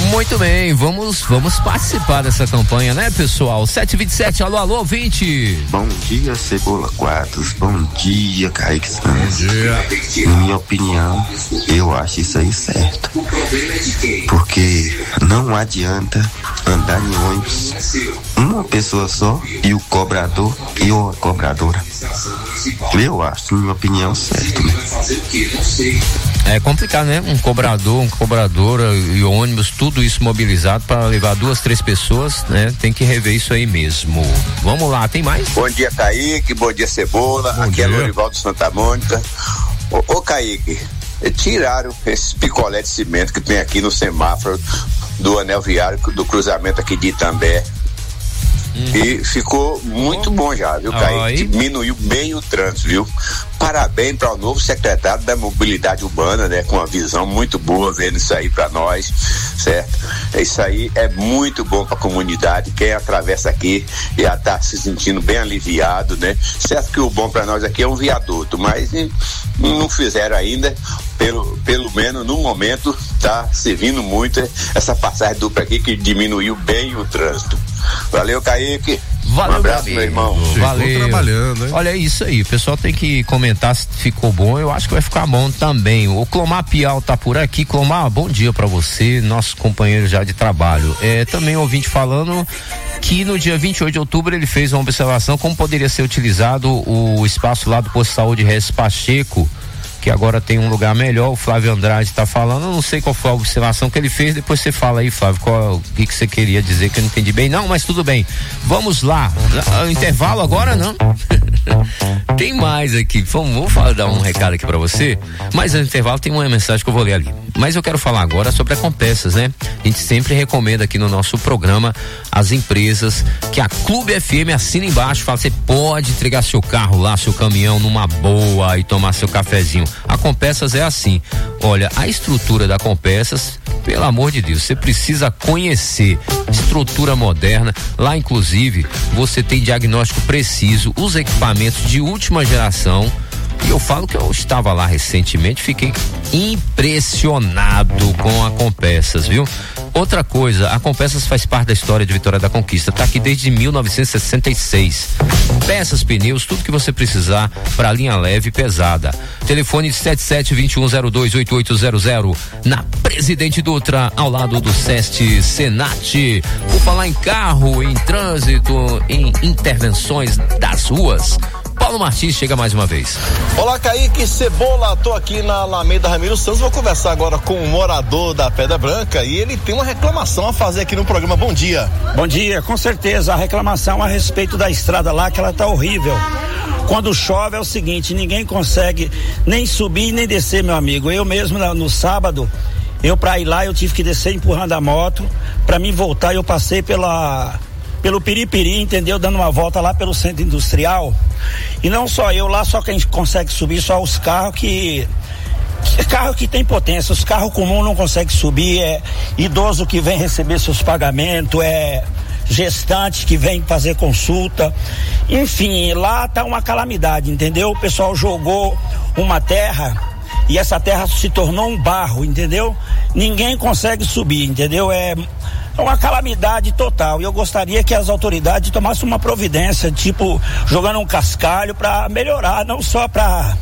Muito bem, vamos, vamos participar dessa campanha, né, pessoal? sete vinte e sete, alô, alô, ouvinte. Bom dia, Cebola Quadros. Bom dia, Kaique Santos. Bom dia. Na minha opinião, eu acho isso aí certo. Porque não adianta andar em ônibus uma pessoa só e o cobrador e a cobradora. Eu acho, na minha opinião, certo. Né? É complicado, né? Um cobrador, uma cobradora e ônibus, tudo isso mobilizado para levar duas, três pessoas, né? Tem que rever isso aí mesmo. Vamos lá, tem mais? Bom dia, Kaique, bom dia, Cebola. Bom Aqui dia. É Lorivaldo Santa Mônica. Ô, ô Kaique, tiraram esse picolé de cimento que tem aqui no semáforo do anel viário do cruzamento aqui de Itambé. Hum. E ficou muito bom já, viu, Kaique? Diminuiu bem o trânsito, viu? Parabéns para o novo secretário da Mobilidade Urbana, né? Com uma visão muito boa vendo isso aí para nós, certo? Isso aí é muito bom para a comunidade. Quem atravessa aqui já tá se sentindo bem aliviado, né? Certo que o bom para nós aqui é um viaduto, mas não fizeram ainda. Pelo, pelo menos no momento tá servindo muito essa passagem dupla aqui que diminuiu bem o trânsito. Valeu, Kaique. Valeu, um abraço, meu irmão. Valeu. Trabalhando, hein? Olha, é isso aí. O pessoal tem que comentar se ficou bom. Eu acho que vai ficar bom também. O Clomar Pial tá por aqui. Clomar, bom dia pra você, nosso companheiro já de trabalho. É, também ouvinte falando que no dia vinte e oito de outubro ele fez uma observação como poderia ser utilizado o espaço lá do Posto de Saúde Regis Pacheco, que agora tem um lugar melhor. O Flávio Andrade está falando, eu não sei qual foi a observação que ele fez, depois você fala aí, Flávio, qual, o que, que você queria dizer, que eu não entendi bem. Não, mas tudo bem, vamos lá. O intervalo agora não. Tem mais aqui, vamos, vou falar, dar um recado aqui para você, mas no intervalo tem uma mensagem que eu vou ler ali. Mas eu quero falar agora sobre a Compessas, né? A gente sempre recomenda aqui no nosso programa as empresas que a Clube F M assina embaixo, fala, você pode entregar seu carro lá, seu caminhão numa boa e tomar seu cafezinho. A Compessas é assim, olha, a estrutura da Compessas, pelo amor de Deus, você precisa conhecer, estrutura moderna, lá inclusive você tem diagnóstico preciso, os equipamentos de última geração. E eu falo que eu estava lá recentemente, fiquei impressionado com a Compessas, viu? Outra coisa, a Compessas faz parte da história de Vitória da Conquista, tá aqui desde mil novecentos e sessenta e seis. Peças, pneus, tudo que você precisar para linha leve e pesada. Telefone sete sete dois um zero dois oito oito zero zero, na Presidente Dutra, ao lado do Seste Senat. Por falar em carro, em trânsito, em intervenções das ruas, Paulo Martins chega mais uma vez. Olá, Kaique, Cebola, tô aqui na Alameda Ramiro Santos, vou conversar agora com um morador da Pedra Branca e ele tem uma reclamação a fazer aqui no programa. Bom dia. Bom dia, com certeza, a reclamação a respeito da estrada lá, que ela tá horrível. Quando chove é o seguinte, ninguém consegue nem subir nem descer, meu amigo. Eu mesmo no sábado, eu pra ir lá eu tive que descer empurrando a moto, pra mim voltar eu passei pela... pelo Piripiri, entendeu? Dando uma volta lá pelo centro industrial. E não só eu lá, só quem consegue subir, só os carros que, que carro que tem potência, os carros comuns não conseguem subir, é idoso que vem receber seus pagamentos, é gestante que vem fazer consulta, enfim, lá tá uma calamidade, entendeu? O pessoal jogou uma terra e essa terra se tornou um barro, entendeu? Ninguém consegue subir, entendeu? É É uma calamidade total e eu gostaria que as autoridades tomassem uma providência, tipo, jogando um cascalho para melhorar, não só para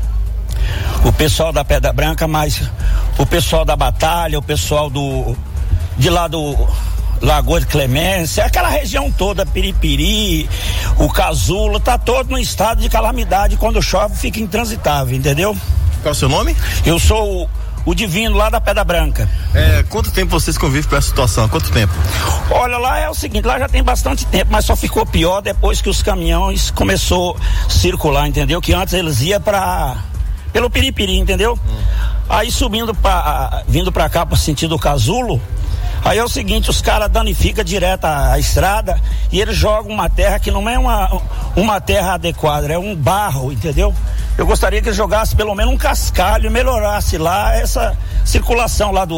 o pessoal da Pedra Branca, mas o pessoal da Batalha, o pessoal do de lá do Lagoa de Clemência, aquela região toda, Piripiri, o Casulo, tá todo no estado de calamidade, quando chove fica intransitável, entendeu? Qual é o seu nome? Eu sou o O Divino, lá da Pedra Branca. É, quanto tempo vocês convivem com essa situação? Quanto tempo? Olha, lá é o seguinte, lá já tem bastante tempo, mas só ficou pior depois que os caminhões começou a circular, entendeu? Que antes eles iam pra... pelo Piripiri, entendeu? Hum. Aí subindo pra... vindo pra cá, pro sentido Casulo, aí é o seguinte, os caras danificam direto a, a estrada e eles jogam uma terra que não é uma, uma terra adequada, é um barro, entendeu? Eu gostaria que eles jogassem pelo menos um cascalho e melhorasse lá essa circulação lá do,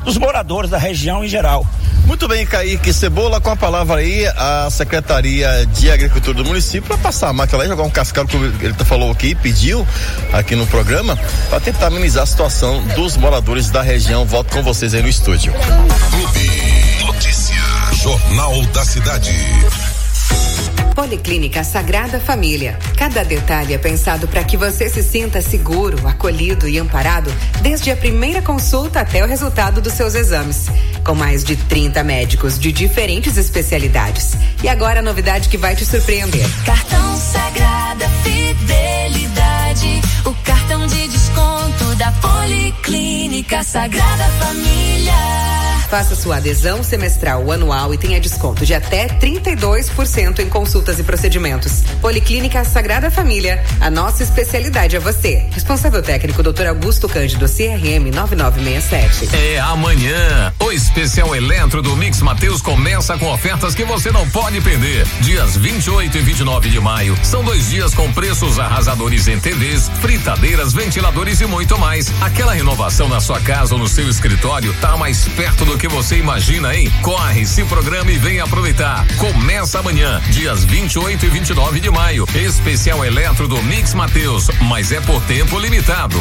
dos moradores da região em geral. Muito bem, Kaique Cebola, com a palavra aí a Secretaria de Agricultura do município para passar a máquina lá e jogar um cascalho, como ele falou aqui, pediu aqui no programa, para tentar amenizar a situação dos moradores da região. Volto com vocês aí no estúdio. Clube Notícia, Jornal da Cidade. Policlínica Sagrada Família. Cada detalhe é pensado para que você se sinta seguro, acolhido e amparado desde a primeira consulta até o resultado dos seus exames. Com mais de trinta médicos de diferentes especialidades. E agora a novidade que vai te surpreender. Cartão Sagrada Fidelidade. O cartão de desconto da Policlínica Sagrada Família. Faça sua adesão semestral ou anual e tenha desconto de até trinta e dois por cento em consultas e procedimentos. Policlínica Sagrada Família, a nossa especialidade é você. Responsável técnico doutor Augusto Cândido, C R M nove nove seis sete. É amanhã. O especial Eletro do Mix Mateus começa com ofertas que você não pode perder. Dias vinte e oito e vinte e nove de maio. São dois dias com preços arrasadores em T Vs, fritadeiras, ventiladores e muito mais. Aquela renovação na sua casa ou no seu escritório tá mais perto do que você imagina, hein? Corre, se programa e vem aproveitar. Começa amanhã, dias vinte e oito e vinte e nove de maio. Especial Eletro do Mix Mateus, mas é por tempo limitado.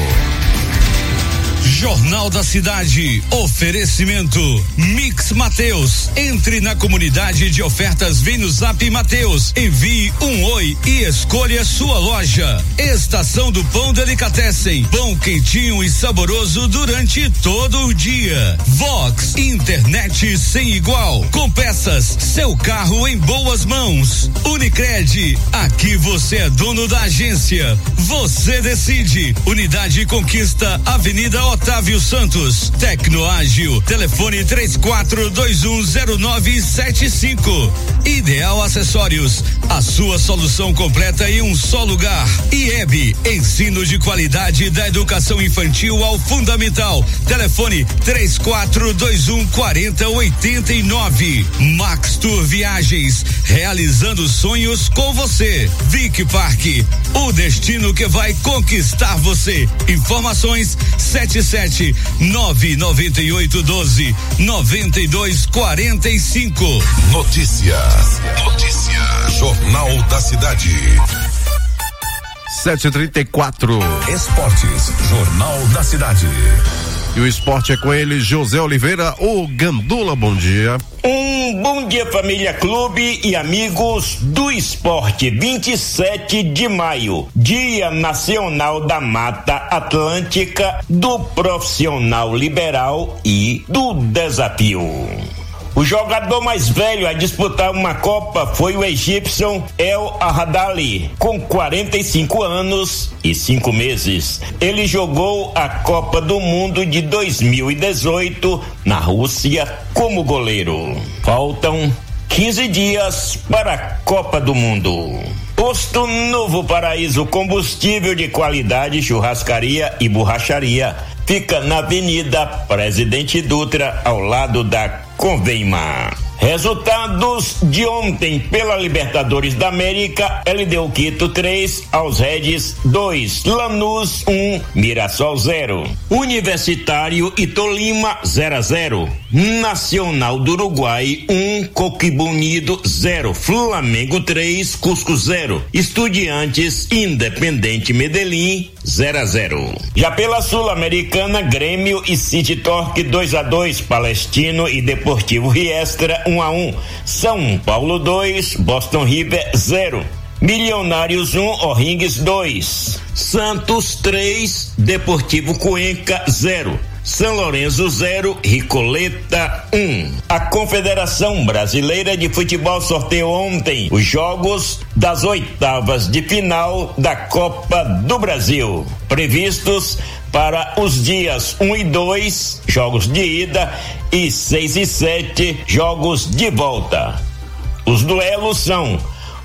Jornal da Cidade, oferecimento Mix Mateus. Entre na comunidade de ofertas, vem no Zap Mateus, envie um oi e escolha sua loja. Estação do Pão Delicatessen, pão quentinho e saboroso durante todo o dia. Vox, internet sem igual, com peças, seu carro em boas mãos. Unicred, aqui você é dono da agência, você decide. Unidade Conquista, Avenida Otávio Santos. Tecnoágil, telefone três quatro dois um zero nove sete cinco. Ideal Acessórios, a sua solução completa em um só lugar. I E B, ensino de qualidade da educação infantil ao fundamental. Telefone três quatro dois um quatro zero oito nove. Max Tour Viagens, realizando sonhos com você. Vic Park, o destino que vai conquistar você. Informações sete sete nove nove oito doze noventa e dois quarenta e cinco. Notícias. Notícia. Jornal da Cidade. sete e trinta e quatro. Esportes. Jornal da Cidade. E o esporte é com ele, José Oliveira, o Gandula, bom dia. Um bom dia, família Clube e amigos do esporte. vinte e sete de maio, Dia Nacional da Mata Atlântica, do Profissional Liberal e do Desafio. O jogador mais velho a disputar uma Copa foi o egípcio El Ahadali, com quarenta e cinco anos e cinco meses. Ele jogou a Copa do Mundo de dois mil e dezoito na Rússia como goleiro. Faltam quinze dias para a Copa do Mundo. Posto Novo Paraíso, combustível de qualidade, churrascaria e borracharia. Fica na Avenida Presidente Dutra, ao lado da Convema. Resultados de ontem pela Libertadores da América: L D U Quito três, aos Reds dois, Lanús um, Mirassol zero, Universitário e Tolima zero a zero, Nacional do Uruguai um, Coquimbo Unido zero, Flamengo três, Cusco zero, Estudiantes Independente Medellín zero a zero. Já pela Sul-Americana, Grêmio e City Torque dois a dois, Palestino e Deportivo Riestra um a um, São Paulo dois, Boston River zero, Milionários um, O'Rings dois, Santos três, Deportivo Cuenca zero, São Lourenço zero, Ricoleta um. A Confederação Brasileira de Futebol sorteou ontem os jogos das oitavas de final da Copa do Brasil, previstos para os dias um e dois, jogos de ida, e seis e sete, jogos de volta. Os duelos são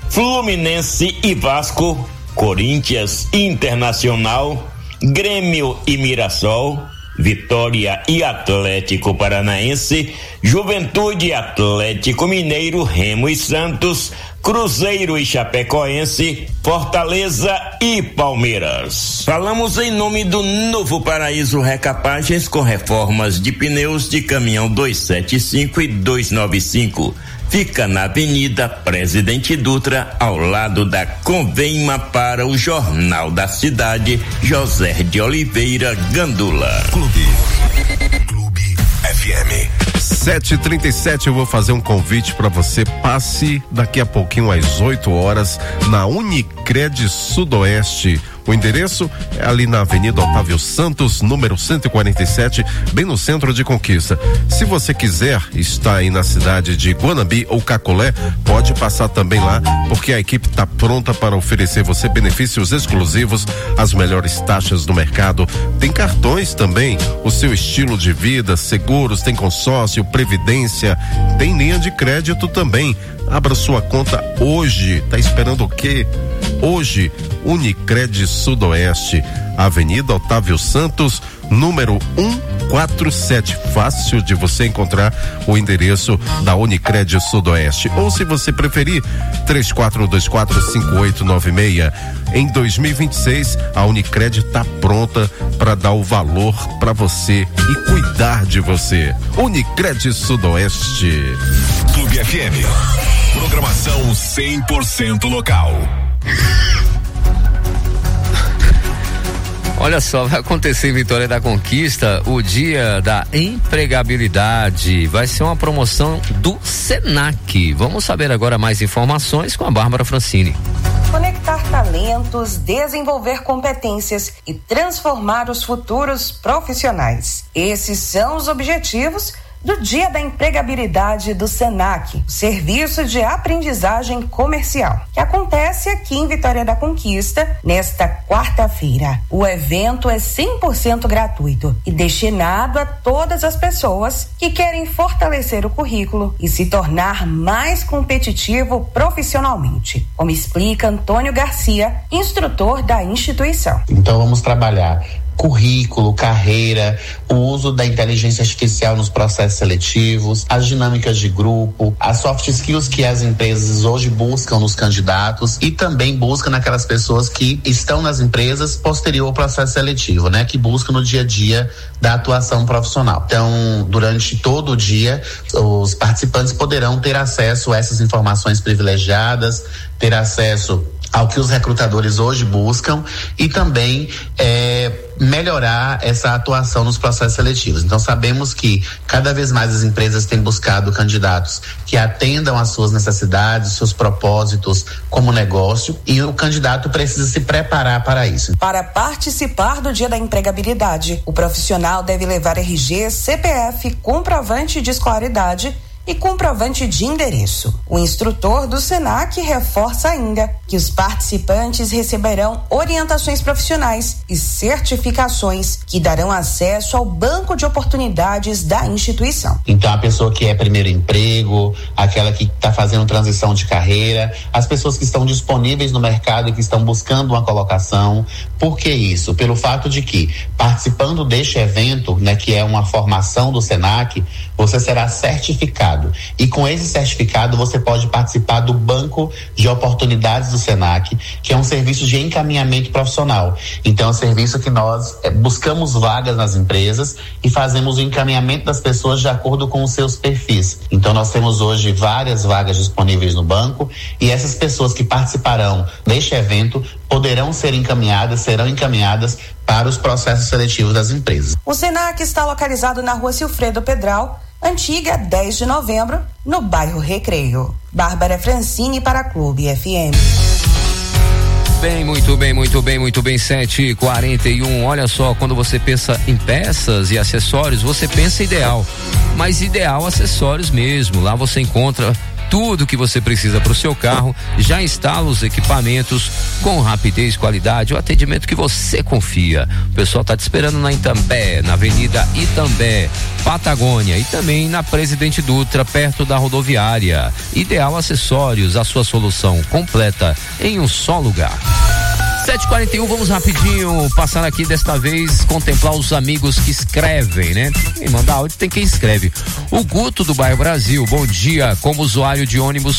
Fluminense e Vasco, Corinthians e Internacional, Grêmio e Mirassol, Vitória e Atlético Paranaense, Juventude, Atlético Mineiro, Remo e Santos, Cruzeiro e Chapecoense, Fortaleza e Palmeiras. Falamos em nome do Novo Paraíso Recapagens, com reformas de pneus de caminhão duzentos e setenta e cinco e duzentos e noventa e cinco. Fica na Avenida Presidente Dutra, ao lado da Convenma, para o Jornal da Cidade, José de Oliveira Gandula. Clube. Clube F M. sete e trinta e sete, eu vou fazer um convite para você. Passe daqui a pouquinho às oito horas na Unicred Sudoeste. O endereço é ali na Avenida Otávio Santos, número cento e quarenta e sete, bem no centro de Conquista. Se você quiser estar aí na cidade de Guanambi ou Cacolé, pode passar também lá, porque a equipe está pronta para oferecer você benefícios exclusivos, as melhores taxas do mercado. Tem cartões também, o seu estilo de vida, seguros, tem consórcio, previdência, tem linha de crédito também. Abra sua conta hoje. Tá esperando o quê? Hoje, Unicred Sudoeste, Avenida Otávio Santos, número cento e quarenta e sete. Fácil de você encontrar o endereço da Unicred Sudoeste. Ou, se você preferir, três quatro dois quatro cinco oito nove seis. Em dois mil e vinte e seis, a Unicred está pronta para dar o valor para você e cuidar de você. Unicred Sudoeste. Clube F M. Programação cem por cento local. Olha só, vai acontecer em Vitória da Conquista o Dia da Empregabilidade. Vai ser uma promoção do Senac. Vamos saber agora mais informações com a Bárbara Francini. Conectar talentos, desenvolver competências e transformar os futuros profissionais. Esses são os objetivos do Dia da Empregabilidade do Senac, o Serviço de Aprendizagem Comercial, que acontece aqui em Vitória da Conquista nesta quarta-feira. O evento é cem por cento gratuito e destinado a todas as pessoas que querem fortalecer o currículo e se tornar mais competitivo profissionalmente, como explica Antônio Garcia, instrutor da instituição. Então vamos trabalhar currículo, carreira, o uso da inteligência artificial nos processos seletivos, as dinâmicas de grupo, as soft skills que as empresas hoje buscam nos candidatos e também buscam naquelas pessoas que estão nas empresas posterior ao processo seletivo, né? Que buscam no dia a dia da atuação profissional. Então, durante todo o dia, os participantes poderão ter acesso a essas informações privilegiadas, ter acesso ao que os recrutadores hoje buscam e também é, melhorar essa atuação nos processos seletivos. Então, sabemos que cada vez mais as empresas têm buscado candidatos que atendam às suas necessidades, seus propósitos como negócio, e o candidato precisa se preparar para isso. Para participar do Dia da Empregabilidade, o profissional deve levar R G, C P F, comprovante de escolaridade e comprovante de endereço. O instrutor do Senac reforça ainda que os participantes receberão orientações profissionais e certificações que darão acesso ao banco de oportunidades da instituição. Então, a pessoa que é primeiro emprego, aquela que está fazendo transição de carreira, as pessoas que estão disponíveis no mercado e que estão buscando uma colocação. Por que isso? Pelo fato de que, participando deste evento, né, que é uma formação do Senac, você será certificado. E com esse certificado você pode participar do Banco de Oportunidades do Senac, que é um serviço de encaminhamento profissional. Então, é um serviço que nós é, buscamos vagas nas empresas e fazemos o encaminhamento das pessoas de acordo com os seus perfis. Então, nós temos hoje várias vagas disponíveis no banco e essas pessoas que participarão deste evento poderão ser encaminhadas, serão encaminhadas para os processos seletivos das empresas. O Senac está localizado na Rua Silfredo Pedral, antiga dez de novembro, no bairro Recreio. Bárbara Francini para a Clube F M. Bem, muito bem, muito bem, muito bem, sete e quarenta e um. Olha só, quando você pensa em peças e acessórios, você pensa ideal, mas ideal acessórios mesmo. Lá você encontra tudo que você precisa para o seu carro, já instala os equipamentos com rapidez, qualidade, o atendimento que você confia. O pessoal está te esperando na Itambé, na Avenida Itambé, Patagônia, e também na Presidente Dutra, perto da rodoviária. Ideal Acessórios, a sua solução completa em um só lugar. sete e quarenta e um, vamos rapidinho passar aqui, desta vez contemplar os amigos que escrevem, né? Quem manda áudio tem quem escreve. O Guto do Bairro Brasil, bom dia. Como usuário de ônibus,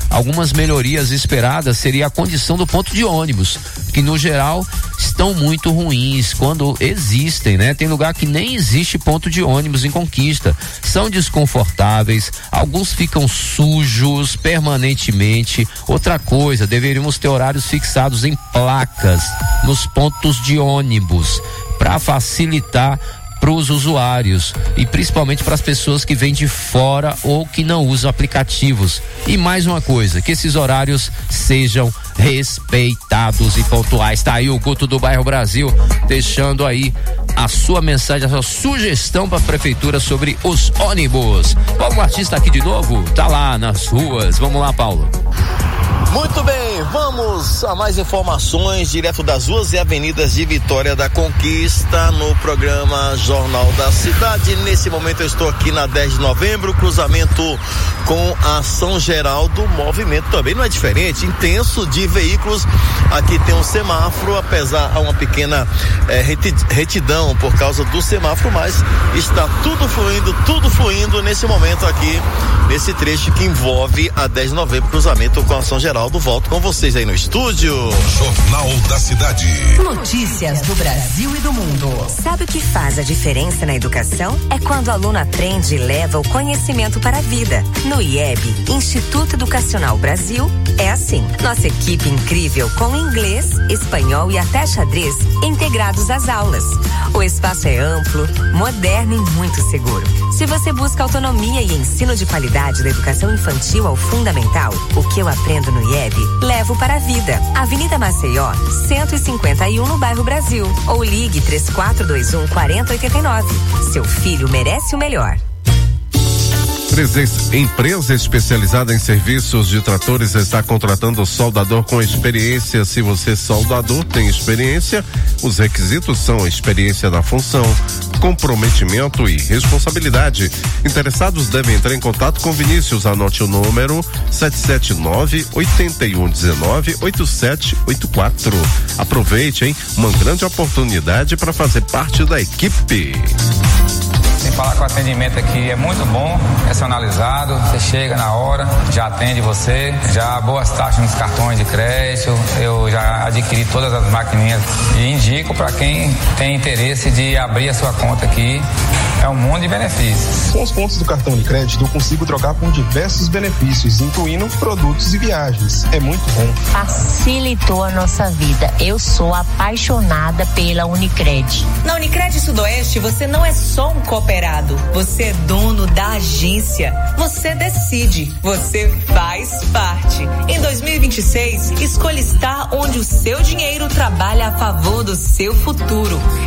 Algumas melhorias esperadas seria a condição do ponto de ônibus, que no geral estão muito ruins quando existem, né? Tem lugar que nem existe ponto de ônibus em Conquista. São desconfortáveis, alguns ficam sujos permanentemente. Outra coisa, deveríamos ter horários fixados em placas nos pontos de ônibus para facilitar para os usuários e principalmente para as pessoas que vêm de fora ou que não usam aplicativos. E mais uma coisa, que esses horários sejam respeitados e pontuais. Tá aí o Guto do Bairro Brasil deixando aí a sua mensagem, a sua sugestão para a prefeitura sobre os ônibus. Paulo Martins está aqui de novo? Tá lá nas ruas. Vamos lá, Paulo. Muito bem, vamos a mais informações direto das ruas e avenidas de Vitória da Conquista no programa Jornal da Cidade. Nesse momento eu estou aqui na dez de novembro, cruzamento com a São Geraldo. O movimento também não é diferente, intenso de veículos. Aqui tem um semáforo, apesar de uma pequena eh, retidão por causa do semáforo, mas está tudo fluindo, tudo fluindo nesse momento aqui, nesse trecho que envolve a dez de novembro, cruzamento com a São Geraldo. Volto com vocês aí no estúdio. Jornal da Cidade. Notícias do Brasil e do mundo. Sabe o que faz a diferença na educação? É quando o aluno aprende e leva o conhecimento para a vida. No I E B, Instituto Educacional Brasil, é assim. Nossa equipe incrível com inglês, espanhol e até xadrez integrados às aulas. O espaço é amplo, moderno e muito seguro. Se você busca autonomia e ensino de qualidade da educação infantil ao fundamental, o que eu aprendo no I E B, levo para a vida. Avenida Maceió, cento e cinquenta e um no bairro Brasil. Ou ligue três quatro dois um, quatro zero oito nove. Seu filho merece o melhor. Empresa especializada em serviços de tratores está contratando soldador com experiência. Se você, soldador, tem experiência, os requisitos são experiência na função, comprometimento e responsabilidade. Interessados devem entrar em contato com Vinícius. Anote o número sete sete nove, oito um um nove, oito sete oito quatro. Aproveite, hein? Uma grande oportunidade para fazer parte da equipe. Sem falar que o atendimento aqui é muito bom, personalizado, você chega na hora, já atende você, já boas taxas nos cartões de crédito, eu já adquiri todas as maquininhas e indico para quem tem interesse de abrir a sua conta aqui, é um mundo de benefícios. Com os pontos do cartão de crédito eu consigo trocar por diversos benefícios, incluindo produtos e viagens, é muito bom. Facilitou a nossa vida, eu sou apaixonada pela Unicred. Na Unicred Sudoeste você não é só um cooperado, você é dono da agência, você decide, você faz parte. Em dois mil e vinte e seis, escolha estar onde o seu dinheiro trabalha a favor do seu futuro.